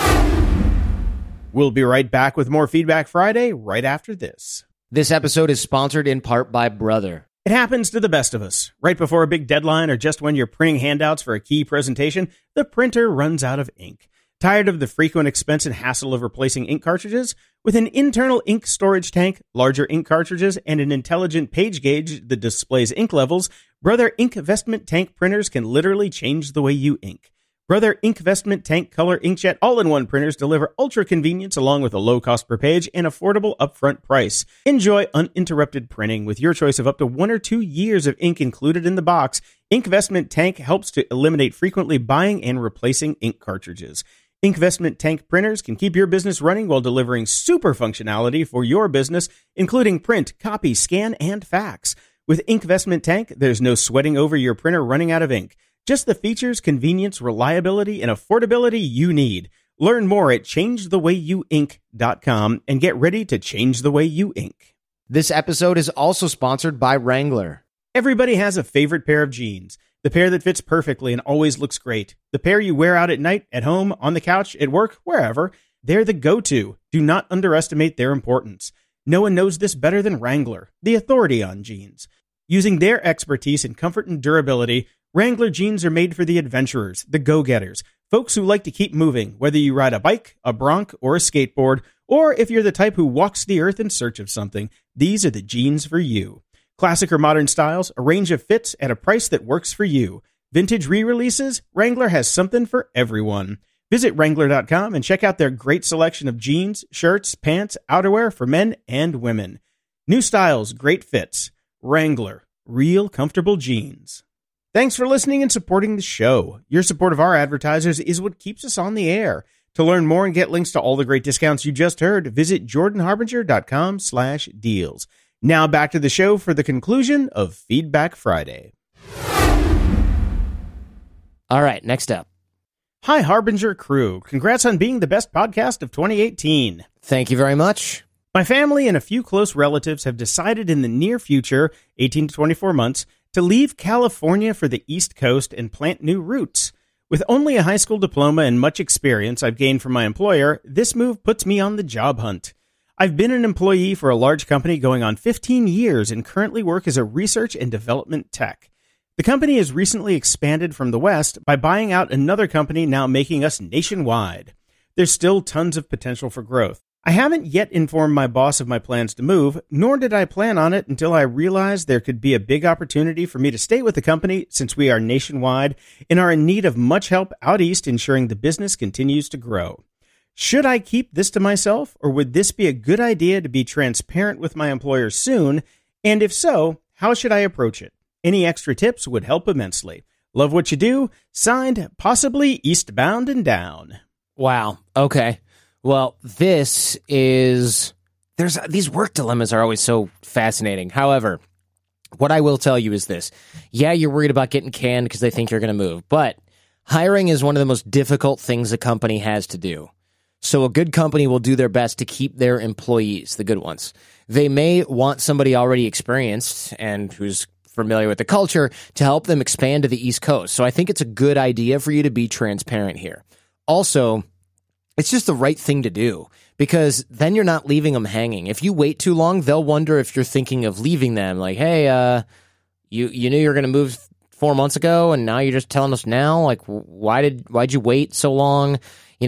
B: We'll be right back with more Feedback Friday right after this.
A: This episode is sponsored in part by Brother.
B: It happens to the best of us. Right before a big deadline or just when you're printing handouts for a key presentation, the printer runs out of ink. Tired of the frequent expense and hassle of replacing ink cartridges? With an internal ink storage tank, larger ink cartridges, and an intelligent page gauge that displays ink levels, Brother Inkvestment Tank printers can literally change the way you ink. Brother Inkvestment Tank Color Inkjet all-in-one printers deliver ultra convenience along with a low cost per page and affordable upfront price. Enjoy uninterrupted printing with your choice of up to 1 or 2 years of ink included in the box. Inkvestment Tank helps to eliminate frequently buying and replacing ink cartridges. Inkvestment Tank printers can keep your business running while delivering super functionality for your business, including print, copy, scan, and fax. With Inkvestment Tank, there's no sweating over your printer running out of ink. Just the features, convenience, reliability, and affordability you need. Learn more at ChangeTheWayYouInk.com and get ready to change the way you ink.
A: This episode is also sponsored by Wrangler.
B: Everybody has a favorite pair of jeans. The pair that fits perfectly and always looks great. The pair you wear out at night, at home, on the couch, at work, wherever. They're the go-to. Do not underestimate their importance. No one knows this better than Wrangler, the authority on jeans. Using their expertise in comfort and durability, Wrangler jeans are made for the adventurers, the go-getters, folks who like to keep moving, whether you ride a bike, a bronc, or a skateboard, or if you're the type who walks the earth in search of something, these are the jeans for you. Classic or modern styles, a range of fits at a price that works for you. Vintage re-releases, Wrangler has something for everyone. Visit Wrangler.com and check out their great selection of jeans, shirts, pants, outerwear for men and women. New styles, great fits. Wrangler, real comfortable jeans. Thanks for listening and supporting the show. Your support of our advertisers is what keeps us on the air. To learn more and get links to all the great discounts you just heard, visit jordanharbinger.com/deals. Now back to the show for the conclusion of Feedback Friday.
A: All right, next up.
B: Hi, Harbinger crew. Congrats on being the best podcast of 2018.
A: Thank you very much.
B: My family and a few close relatives have decided in the near future, 18 to 24 months, to leave California for the East Coast and plant new roots. With only a high school diploma and much experience I've gained from my employer, this move puts me on the job hunt. I've been an employee for a large company going on 15 years and currently work as a research and development tech. The company has recently expanded from the West by buying out another company now making us nationwide. There's still tons of potential for growth. I haven't yet informed my boss of my plans to move, nor did I plan on it until I realized there could be a big opportunity for me to stay with the company since we are nationwide and are in need of much help out east ensuring the business continues to grow. Should I keep this to myself, or would this be a good idea to be transparent with my employer soon? And if so, how should I approach it? Any extra tips would help immensely. Love what you do. Signed, possibly Eastbound and Down.
A: Wow. Okay. Well, these work dilemmas are always so fascinating. However, what I will tell you is this. Yeah, you're worried about getting canned because they think you're going to move, but hiring is one of the most difficult things a company has to do. So a good company will do their best to keep their employees, the good ones. They may want somebody already experienced and who's familiar with the culture to help them expand to the East Coast. So I think it's a good idea for you to be transparent here. Also, it's just the right thing to do because then you're not leaving them hanging. If you wait too long, they'll wonder if you're thinking of leaving them. Like, hey, you knew you were going to move 4 months ago, and now you're just telling us now. Like, why'd you wait so long?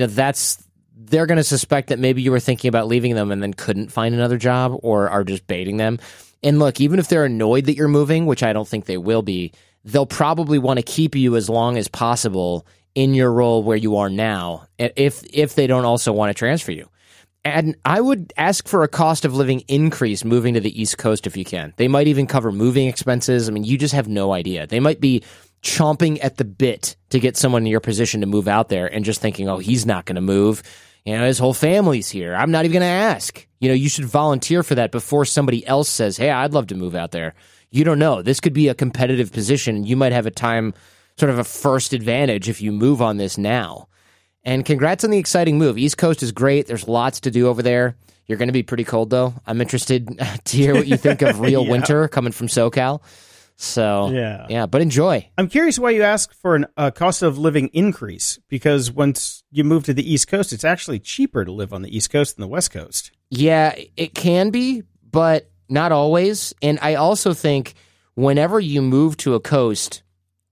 A: They're going to suspect that maybe you were thinking about leaving them and then couldn't find another job or are just baiting them. And look, even if they're annoyed that you're moving, which I don't think they will be, they'll probably want to keep you as long as possible in your role where you are now, if they don't also want to transfer you. And I would ask for a cost of living increase moving to the East Coast if you can. They might even cover moving expenses. I mean, you just have no idea. They might be chomping at the bit to get someone in your position to move out there and just thinking, oh, he's not going to move. His whole family's here. I'm not even going to ask. You should volunteer for that before somebody else says, hey, I'd love to move out there. You don't know. This could be a competitive position. You might have sort of a first advantage if you move on this now. And congrats on the exciting move. East Coast is great. There's lots to do over there. You're going to be pretty cold, though. I'm interested to hear what you think of real winter coming from SoCal. So, yeah, but enjoy.
B: I'm curious why you ask for a cost of living increase, because once you move to the East Coast, it's actually cheaper to live on the East Coast than the West Coast.
A: Yeah, it can be, but not always. And I also think whenever you move to a coast,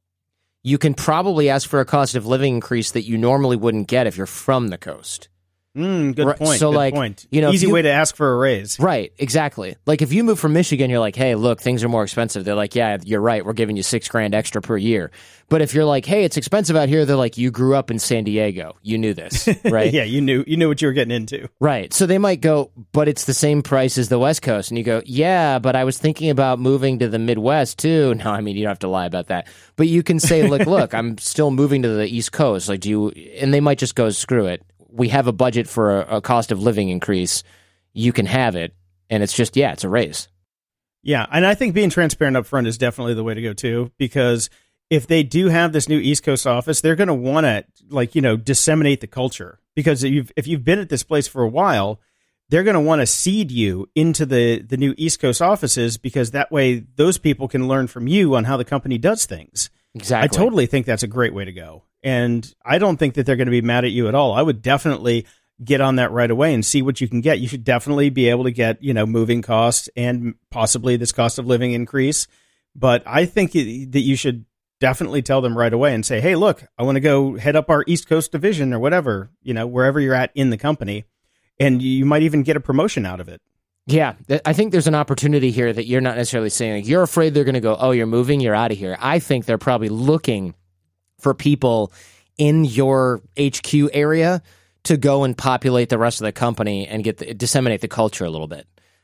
A: you can probably ask for a cost of living increase that you normally wouldn't get if you're from the coast.
B: Good point.
A: So,
B: good point. Easy way to ask for a raise.
A: Right, exactly. Like if you move from Michigan, you're like, hey, look, things are more expensive. They're like, yeah, you're right. We're giving you $6,000 extra per year. But if you're like, hey, it's expensive out here, they're like, you grew up in San Diego. You knew this, right?
B: Yeah, you knew what you were getting into.
A: Right. So they might go, but it's the same price as the West Coast. And you go, yeah, but I was thinking about moving to the Midwest too. No, I mean, you don't have to lie about that. But you can say, look, I'm still moving to the East Coast. Like, and they might just go, screw it. We have a budget for a cost of living increase. You can have it. And it's just, it's a raise.
B: Yeah. And I think being transparent up front is definitely the way to go too, because if they do have this new East Coast office, they're going to want to disseminate the culture, because if you've been at this place for a while, they're going to want to seed you into the new East Coast offices, because that way those people can learn from you on how the company does things.
A: Exactly.
B: I totally think that's a great way to go. And I don't think that they're going to be mad at you at all. I would definitely get on that right away and see what you can get. You should definitely be able to get, moving costs and possibly this cost of living increase. But I think that you should definitely tell them right away and say, hey, look, I want to go head up our East Coast division or whatever, wherever you're at in the company. And you might even get a promotion out of it.
A: Yeah, I think there's an opportunity here that you're not necessarily saying. Like, you're afraid they're going to go, oh, you're moving, you're out of here. I think they're probably looking for people in your HQ area to go and populate the rest of the company and disseminate the culture a little bit.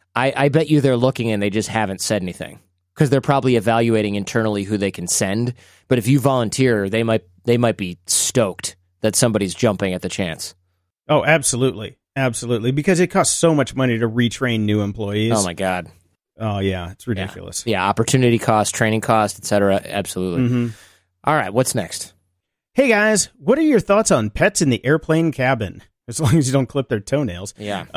A: I bet you they're looking and they just haven't said anything, because they're probably evaluating internally who they can send. But if you volunteer, they might be stoked that somebody's jumping at the chance.
B: Oh, absolutely. Absolutely. Because it costs so much money to retrain new employees.
A: Oh, my God.
B: Oh, yeah. It's ridiculous.
A: Yeah. Opportunity cost, training cost, et cetera. Absolutely. Mm-hmm. All right. What's next?
B: Hey, guys. What are your thoughts on pets in the airplane cabin? As long as you don't clip their toenails.
A: Yeah.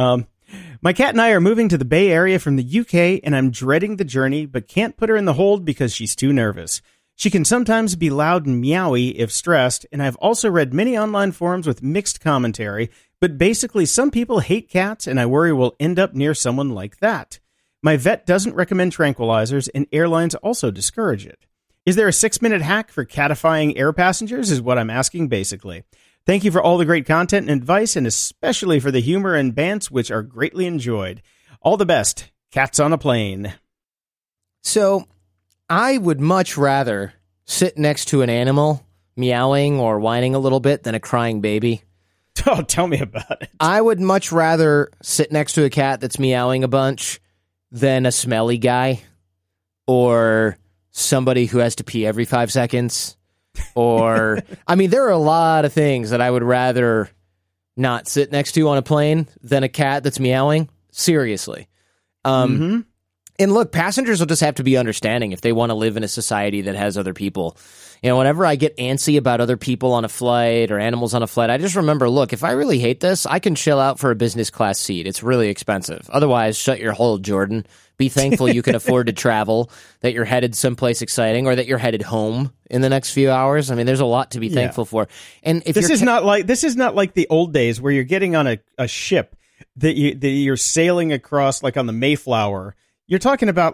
B: My cat and I are moving to the Bay Area from the UK, and I'm dreading the journey, but can't put her in the hold because she's too nervous. She can sometimes be loud and meowy if stressed, and I've also read many online forums with mixed commentary, but basically some people hate cats, and I worry we'll end up near someone like that. My vet doesn't recommend tranquilizers, and airlines also discourage it. Is there a 6-minute hack for catifying air passengers is what I'm asking, basically. Thank you for all the great content and advice, and especially for the humor and bants, which are greatly enjoyed. All the best. Cats on a plane.
A: So, I would much rather sit next to an animal meowing or whining a little bit than a crying baby.
B: Oh, tell me about it.
A: I would much rather sit next to a cat that's meowing a bunch than a smelly guy or somebody who has to pee every 5 seconds. Or, I mean, there are a lot of things that I would rather not sit next to on a plane than a cat that's meowing. Seriously. And look, passengers will just have to be understanding if they want to live in a society that has other people. You know, whenever I get antsy about other people on a flight or animals on a flight, I just remember, look, if I really hate this, I can chill out for a business class seat. It's really expensive. Otherwise, shut your hole, Jordan. Be thankful you can afford to travel, that you're headed someplace exciting, or that you're headed home in the next few hours. I mean, there's a lot to be thankful for. And if
B: this is not like the old days where you're getting on a ship that you're sailing across, like on the Mayflower. You're talking about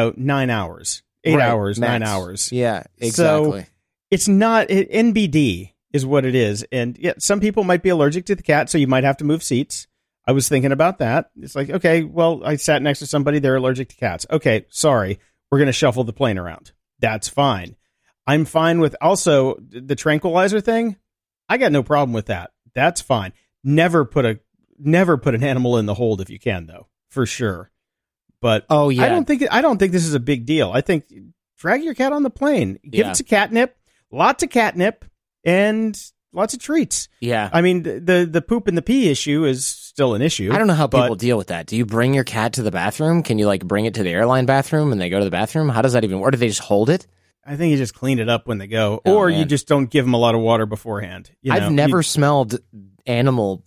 B: 9 hours, 8 hours, max. 9 hours.
A: Yeah, exactly.
B: So it's not NBD is what it is. And yeah, some people might be allergic to the cat, so you might have to move seats. I was thinking about that. It's like, okay, well, I sat next to somebody, they're allergic to cats. Okay, sorry, we're going to shuffle the plane around. That's fine. I'm fine with also the tranquilizer thing. I got no problem with that. That's fine. Never put an animal in the hold if you can, though, for sure. But
A: I don't
B: think this is a big deal. I think drag your cat on the plane, give it some catnip, lots of catnip, and lots of treats.
A: Yeah,
B: I mean the poop and the pee issue is still an issue.
A: I don't know how people deal with that. Do you bring your cat to the bathroom? Can you bring it to the airline bathroom and they go to the bathroom? How does that even work? Do they just hold it?
B: I think you just clean it up when they go, or you just don't give them a lot of water beforehand.
A: I've never smelled animal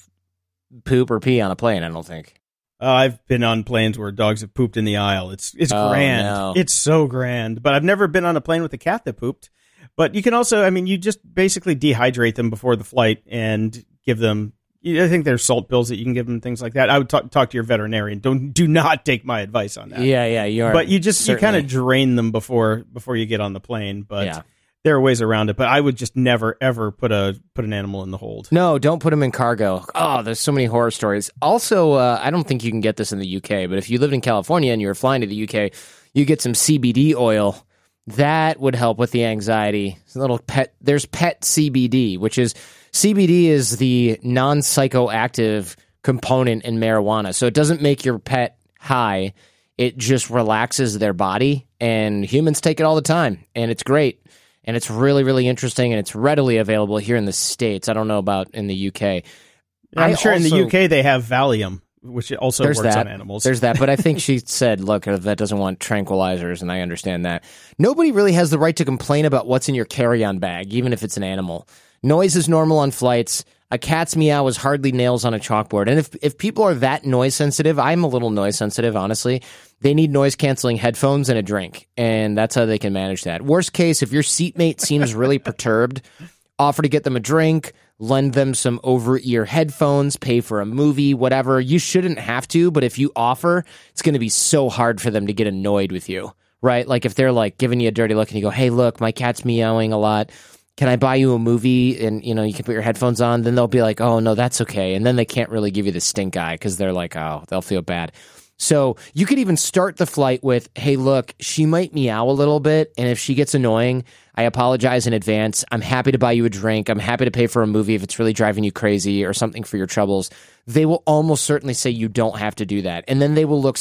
A: poop or pee on a plane. I don't think.
B: I've been on planes where dogs have pooped in the aisle. It's grand.
A: No.
B: It's so grand. But I've never been on a plane with a cat that pooped. But you can also, you just basically dehydrate them before the flight and give them, I think there's salt pills that you can give them, things like that. I would talk to your veterinarian. Do not take my advice on that.
A: Yeah, you are.
B: But you kind of drain them before you get on the plane. But there are ways around it. But I would just never, ever put an animal in the hold.
A: No, don't put them in cargo. Oh, there's so many horror stories. Also, I don't think you can get this in the UK, but if you lived in California and you were flying to the UK, you get some CBD oil. That would help with the anxiety. There's pet CBD, which is CBD is the non-psychoactive component in marijuana. So it doesn't make your pet high. It just relaxes their body, and humans take it all the time, and it's great. And it's really, really interesting, and it's readily available here in the States. I don't know about in the UK.
B: I'm sure in the UK they have Valium, which also works on animals.
A: There's that, but I think she said, look, that doesn't want tranquilizers, and I understand that. Nobody really has the right to complain about what's in your carry-on bag, even if it's an animal. Noise is normal on flights. A cat's meow is hardly nails on a chalkboard. And if people are that noise sensitive, I'm a little noise sensitive, honestly. They need noise-canceling headphones and a drink, and that's how they can manage that. Worst case, if your seatmate seems really perturbed, offer to get them a drink, lend them some over-ear headphones, pay for a movie, whatever. You shouldn't have to, but if you offer, it's going to be so hard for them to get annoyed with you, right? Like if they're giving you a dirty look and you go, hey, look, my cat's meowing a lot. Can I buy you a movie and, you can put your headphones on? Then they'll be like, oh, no, that's okay. And then they can't really give you the stink eye because they're like, oh, they'll feel bad. So you could even start the flight with, hey, look, she might meow a little bit. And if she gets annoying, I apologize in advance. I'm happy to buy you a drink. I'm happy to pay for a movie if it's really driving you crazy or something for your troubles. They will almost certainly say you don't have to do that. And then they will look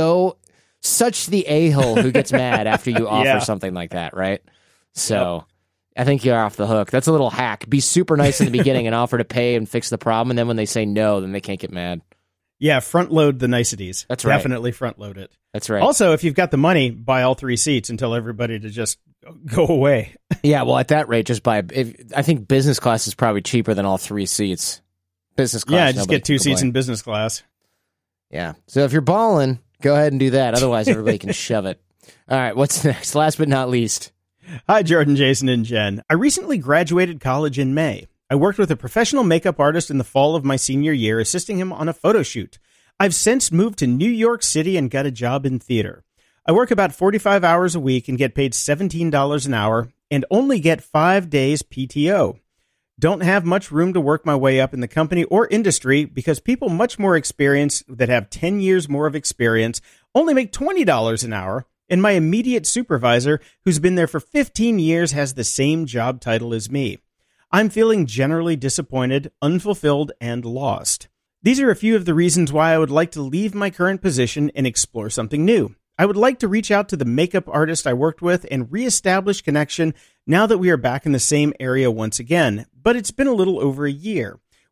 A: such the a-hole who gets mad after you offer something like that, right? So I think you're off the hook. That's a little hack. Be super nice in the beginning and offer to pay and fix the problem. And then when they say no, then they can't get mad.
B: Yeah, front load the niceties.
A: That's right.
B: Definitely front load it.
A: That's right.
B: Also, if you've got the money, buy all 3 seats and tell everybody to just go away.
A: Yeah, well, at that rate, just buy. I think business class is probably cheaper than all 3 seats. Business class.
B: Yeah, just get 2 seats in business class.
A: Yeah. So if you're balling, go ahead and do that. Otherwise, everybody can shove it. All right, what's next? Last but not least.
B: Hi, Jordan, Jason, and Jen. I recently graduated college in May. I worked with a professional makeup artist in the fall of my senior year, assisting him on a photo shoot. I've since moved to New York City and got a job in theater. I work about 45 hours a week and get paid $17 an hour and only get 5 days PTO. Don't have much room to work my way up in the company or industry because people much more experienced that have 10 years more of experience only make $20 an hour, and my immediate supervisor, who's been there for 15 years, has the same job title as me. I'm feeling generally disappointed, unfulfilled, and lost. These are a few of the reasons why I would like to leave my current position and explore something new. I would like to reach out to the makeup artist I worked with and reestablish connection now that we are back in the same area once again, but it's been a little over a year.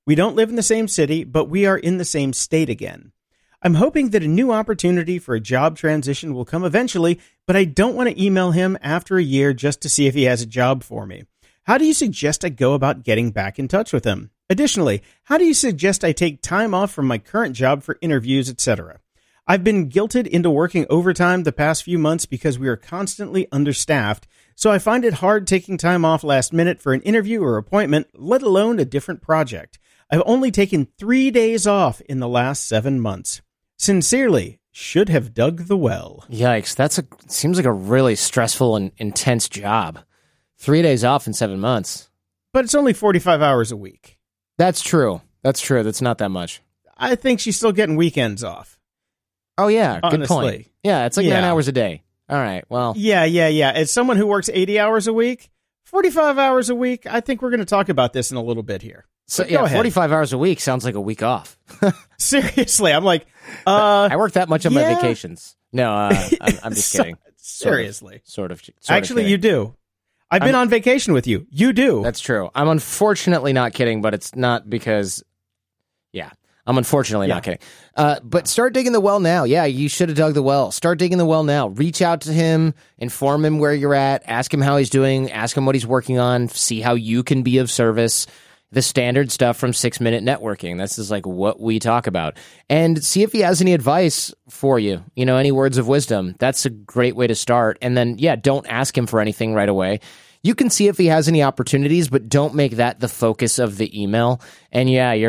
B: We don't live in the same city, but we are in the same state again. I'm hoping that a new opportunity for a job transition will come eventually, but I don't want to email him after a year just to see if he has a job for me. How do you suggest I go about getting back in touch with him? Additionally, how do you suggest I take time off from my current job for interviews, etc.? I've been guilted into working overtime the past few months because we are constantly understaffed, so I find it hard taking time off last minute for an interview or appointment, let alone a different project. I've only taken 3 days off in the last 7 months. Sincerely, should have dug the well.
A: Yikes, seems like a really stressful and intense job. 3 days off in 7 months.
B: But it's only 45 hours a week.
A: That's true. That's not that much.
B: I think she's still getting weekends off.
A: Oh, yeah, good
B: Honestly.
A: point. Yeah, it's like 9 hours a day. All right, well.
B: Yeah. As someone who works 80 hours a week, 45 hours a week, I think we're going to talk about this in a little bit here.
A: So, yeah, 45 hours a week sounds like a week off.
B: Seriously, I'm like,
A: I work that much on my vacations. No, I'm just kidding.
B: Seriously.
A: Sort of
B: Actually,
A: kidding.
B: you do. I've been on vacation with you. You do.
A: That's true. I'm unfortunately not kidding, but it's not because, I'm unfortunately not kidding. But start digging the well now. Yeah, you should have dug the well. Start digging the well now. Reach out to him, inform him where you're at, ask him how he's doing, ask him what he's working on, see how you can be of service. The standard stuff from 6 Minute Networking. This is like what we talk about. And see if he has any advice for you, any words of wisdom. That's a great way to start. And then, don't ask him for anything right away. You can see if he has any opportunities, but don't make that the focus of the email. And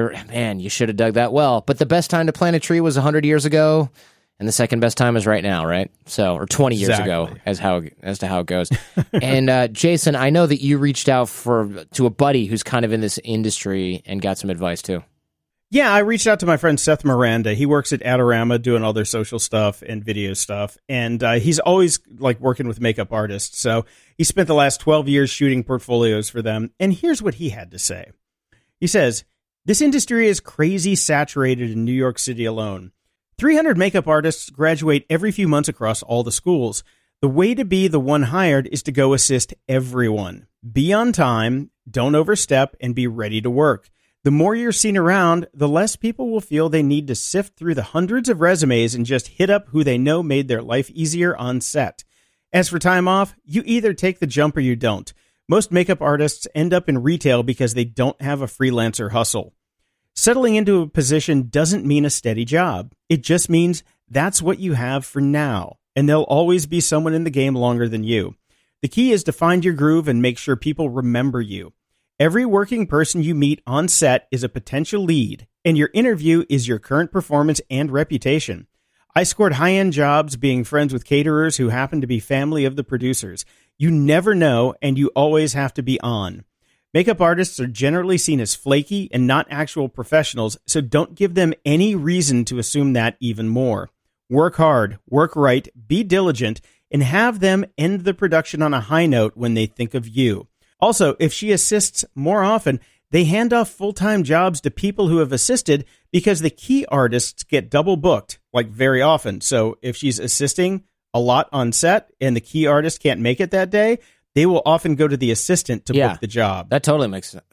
A: you should have dug that well. But the best time to plant a tree was 100 years ago. And the second best time is right now, right? So, or 20 years ago, as to how it goes. And Jason, I know that you reached out to a buddy who's kind of in this industry and got some advice too.
B: Yeah, I reached out to my friend Seth Miranda. He works at Adorama doing all their social stuff and video stuff, and he's always like working with makeup artists. So he spent the last 12 years shooting portfolios for them. And here's what he had to say. He says, "This industry is crazy saturated in New York City alone. 300 makeup artists graduate every few months across all the schools. The way to be the one hired is to go assist everyone. Be on time, don't overstep, and be ready to work. The more you're seen around, the less people will feel they need to sift through the hundreds of resumes and just hit up who they know made their life easier on set. As for time off, you either take the jump or you don't. Most makeup artists end up in retail because they don't have a freelancer hustle. Settling into a position doesn't mean a steady job. It just means that's what you have for now, and there'll always be someone in the game longer than you. The key is to find your groove and make sure people remember you. Every working person you meet on set is a potential lead, and your interview is your current performance and reputation. I scored high-end jobs being friends with caterers who happen to be family of the producers. You never know, and you always have to be on. Makeup artists are generally seen as flaky and not actual professionals, so don't give them any reason to assume that even more. Work hard, work right, be diligent, and have them end the production on a high note when they think of you. Also, if she assists more often, they hand off full-time jobs to people who have assisted because the key artists get double booked, like very often. So if she's assisting a lot on set and the key artist can't make it that day, they will often go to the assistant to book the job.
A: That totally makes sense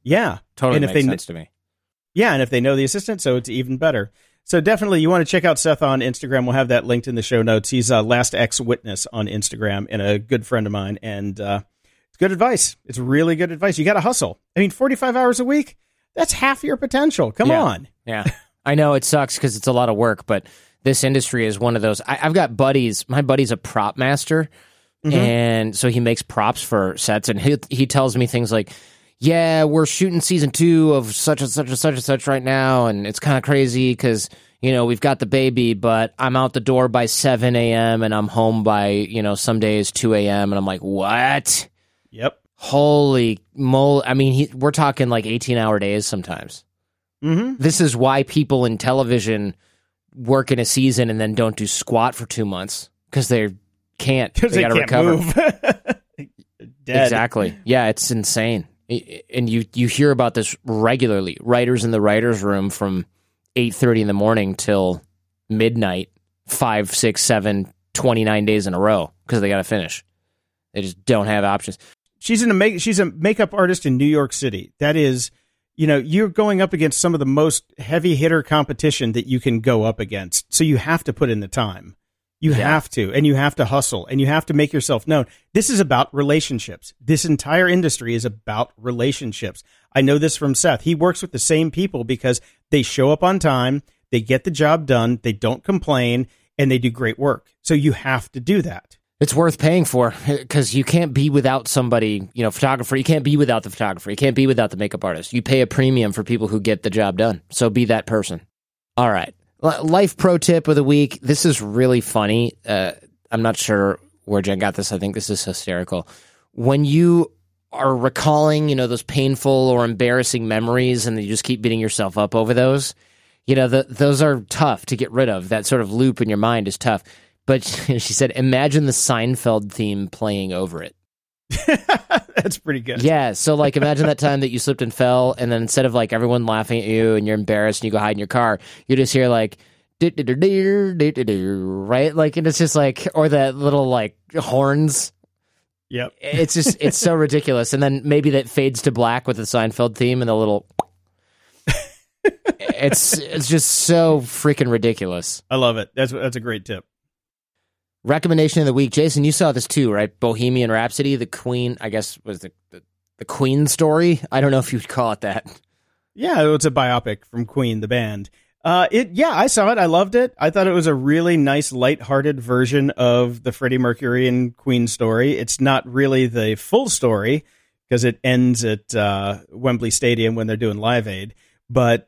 A: to me.
B: Yeah, and if they know the assistant, so it's even better. So definitely you want to check out Seth on Instagram. We'll have that linked in the show notes. He's Last X Witness on Instagram and a good friend of mine. And it's good advice. It's really good advice. You got to hustle. 45 hours a week, that's half your potential. Come on.
A: Yeah, I know it sucks because it's a lot of work, but this industry is one of those. I've got buddies. My buddy's a prop master. Mm-hmm. And so he makes props for sets, and he tells me things like, yeah, we're shooting season 2 of such and such and such and such right now, and it's kind of crazy because, we've got the baby, but I'm out the door by 7 a.m. and I'm home by, some days 2 a.m. And I'm like, what?
B: Yep.
A: Holy moly. We're talking like 18-hour days sometimes.
B: Mm-hmm.
A: This is why people in television work in a season and then don't do squat for 2 months because they can't. They gotta recover.
B: Move.
A: Dead. Exactly. Yeah, it's insane. And you hear about this regularly. Writers in the writer's room from 8:30 in the morning till midnight, 5, 6, 7, 29 days in a row because they got to finish. They just don't have options.
B: She's a makeup artist in New York City. That is, you're going up against some of the most heavy hitter competition that you can go up against. So you have to put in the time. You have to, and you have to hustle, and you have to make yourself known. This is about relationships. This entire industry is about relationships. I know this from Seth. He works with the same people because they show up on time, they get the job done, they don't complain, and they do great work. So you have to do that.
A: It's worth paying for because you can't be without somebody, photographer. You can't be without the photographer. You can't be without the makeup artist. You pay a premium for people who get the job done. So be that person. All right. Life pro tip of the week. This is really funny. I'm not sure where Jen got this. I think this is hysterical. When you are recalling, those painful or embarrassing memories and you just keep beating yourself up over those, those are tough to get rid of. That sort of loop in your mind is tough. But she said, imagine the Seinfeld theme playing over it.
B: That's pretty good.
A: Yeah, so imagine that time that you slipped and fell, and then instead of everyone laughing at you and you're embarrassed and you go hide in your car, you just hear right? And it's just or that little horns.
B: Yep.
A: It's so ridiculous. And then maybe that fades to black with the Seinfeld theme and the little... It's just so freaking ridiculous.
B: I love it. That's a great tip.
A: Recommendation of the week. Jason, you saw this too, right? Bohemian Rhapsody, the Queen, I guess, was the Queen story. I don't know if you'd call it that.
B: Yeah, it's a biopic from Queen, the band. I saw it. I loved it. I thought it was a really nice, lighthearted version of the Freddie Mercury and Queen story. It's not really the full story because it ends at Wembley Stadium when they're doing Live Aid. But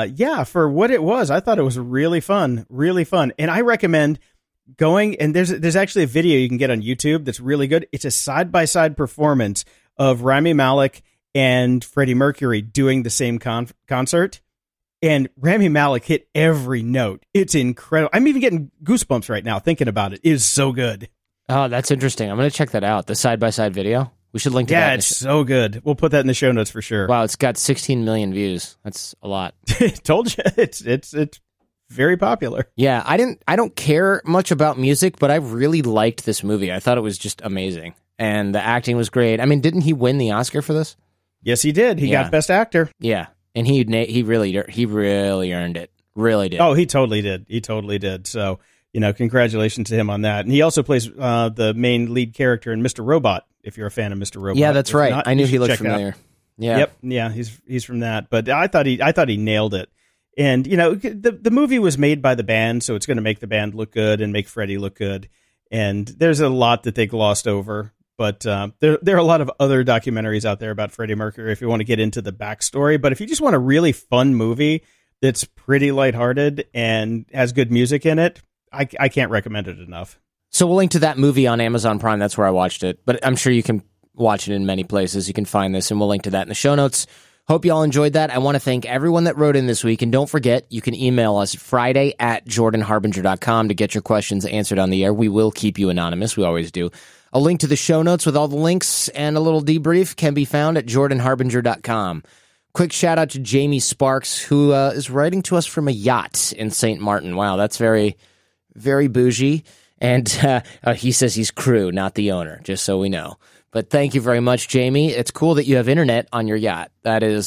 B: for what it was, I thought it was really fun. And I recommend going, and there's actually a video you can get on YouTube that's really good. It's a side-by-side performance of Rami Malek and Freddie Mercury doing the same concert. And Rami Malek hit every note. It's incredible. I'm even getting goosebumps right now thinking about it. It is so good.
A: Oh, that's interesting. I'm going to check that out. The side-by-side video. We should link to that.
B: Yeah, it's so good. We'll put that in the show notes for sure.
A: Wow, it's got 16 million views. That's a lot.
B: Told you. It's very popular.
A: Yeah, I don't care much about music, but I really liked this movie. I thought it was just amazing. And the acting was great. I mean, didn't he win the Oscar for this?
B: Yes, he did. He got Best Actor.
A: Yeah. And he really earned it. Really did.
B: Oh, he totally did. So, congratulations to him on that. And he also plays the main lead character in Mr. Robot, if you're a fan of Mr. Robot.
A: Yeah, that's right. I knew he looked familiar. Yeah.
B: Yep. Yeah, he's from that. But I thought he nailed it. And, the movie was made by the band, so it's going to make the band look good and make Freddie look good. And there's a lot that they glossed over. But there are a lot of other documentaries out there about Freddie Mercury if you want to get into the backstory. But if you just want a really fun movie that's pretty lighthearted and has good music in it, I can't recommend it enough.
A: So we'll link to that movie on Amazon Prime. That's where I watched it. But I'm sure you can watch it in many places. You can find this, and we'll link to that in the show notes. Hope you all enjoyed that. I want to thank everyone that wrote in this week. And don't forget, you can email us Friday@jordanharbinger.com to get your questions answered on the air. We will keep you anonymous. We always do. A link to the show notes with all the links and a little debrief can be found at jordanharbinger.com. Quick shout out to Jamie Sparks, who is writing to us from a yacht in St. Martin. Wow, that's very, very bougie. And he says he's crew, not the owner, just so we know. But thank you very much, Jamie. It's cool that you have internet on your yacht. That is,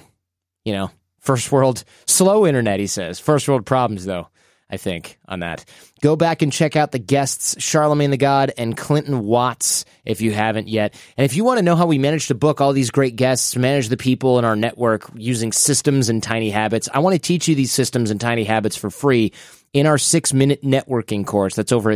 A: first world, slow internet, he says. First world problems, though, I think, on that. Go back and check out the guests, Charlemagne the God and Clinton Watts, if you haven't yet. And if you want to know how we managed to book all these great guests, manage the people in our network using systems and tiny habits, I want to teach you these systems and tiny habits for free in our 6-minute networking course. That's over at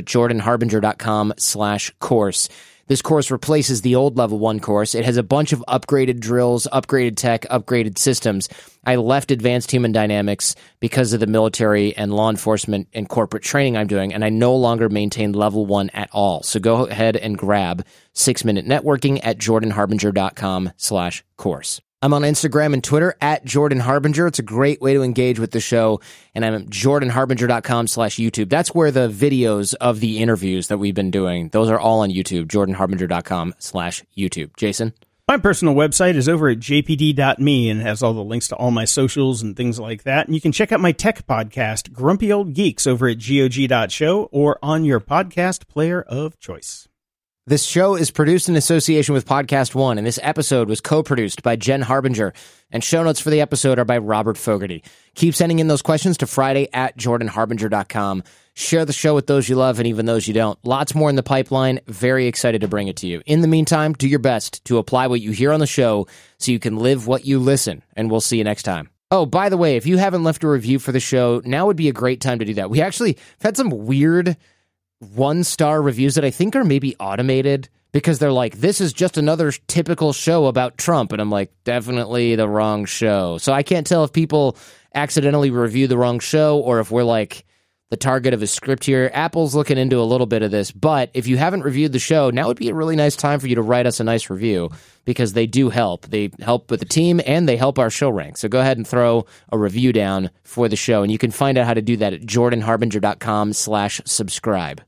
A: jordanharbinger.com/course. This course replaces the old Level 1 course. It has a bunch of upgraded drills, upgraded tech, upgraded systems. I left Advanced Human Dynamics because of the military and law enforcement and corporate training I'm doing, and I no longer maintain Level 1 at all. So go ahead and grab 6-minute networking at jordanharbinger.com/course. I'm on Instagram and Twitter at Jordan Harbinger. It's a great way to engage with the show. And I'm at jordanharbinger.com/YouTube. That's where the videos of the interviews that we've been doing, those are all on YouTube, jordanharbinger.com/YouTube. Jason?
B: My personal website is over at jpd.me and has all the links to all my socials and things like that. And you can check out my tech podcast, Grumpy Old Geeks, over at gog.show or on your podcast player of choice.
A: This show is produced in association with Podcast One, and this episode was co-produced by Jen Harbinger, and show notes for the episode are by Robert Fogarty. Keep sending in those questions to Friday@JordanHarbinger.com. Share the show with those you love and even those you don't. Lots more in the pipeline. Very excited to bring it to you. In the meantime, do your best to apply what you hear on the show so you can live what you listen, and we'll see you next time. Oh, by the way, if you haven't left a review for the show, now would be a great time to do that. We actually had some weird one-star reviews that I think are maybe automated because they're like, this is just another typical show about Trump. And I'm like, definitely the wrong show. So I can't tell if people accidentally review the wrong show or if we're like the target of a script here. Apple's looking into a little bit of this. But if you haven't reviewed the show, now would be a really nice time for you to write us a nice review because they do help. They help with the team and they help our show rank. So go ahead and throw a review down for the show. And you can find out how to do that at jordanharbinger.com/subscribe.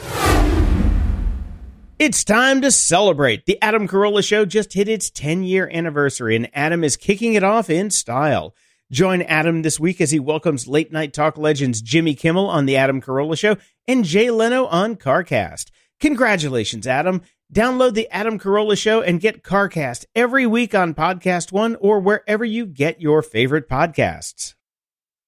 B: It's time to celebrate. The Adam Carolla Show just hit its 10-year anniversary, and Adam is kicking it off in style. Join Adam this week as he welcomes late-night talk legends Jimmy Kimmel on The Adam Carolla Show and Jay Leno on CarCast. Congratulations, Adam. Download The Adam Carolla Show and get CarCast every week on Podcast One or wherever you get your favorite podcasts.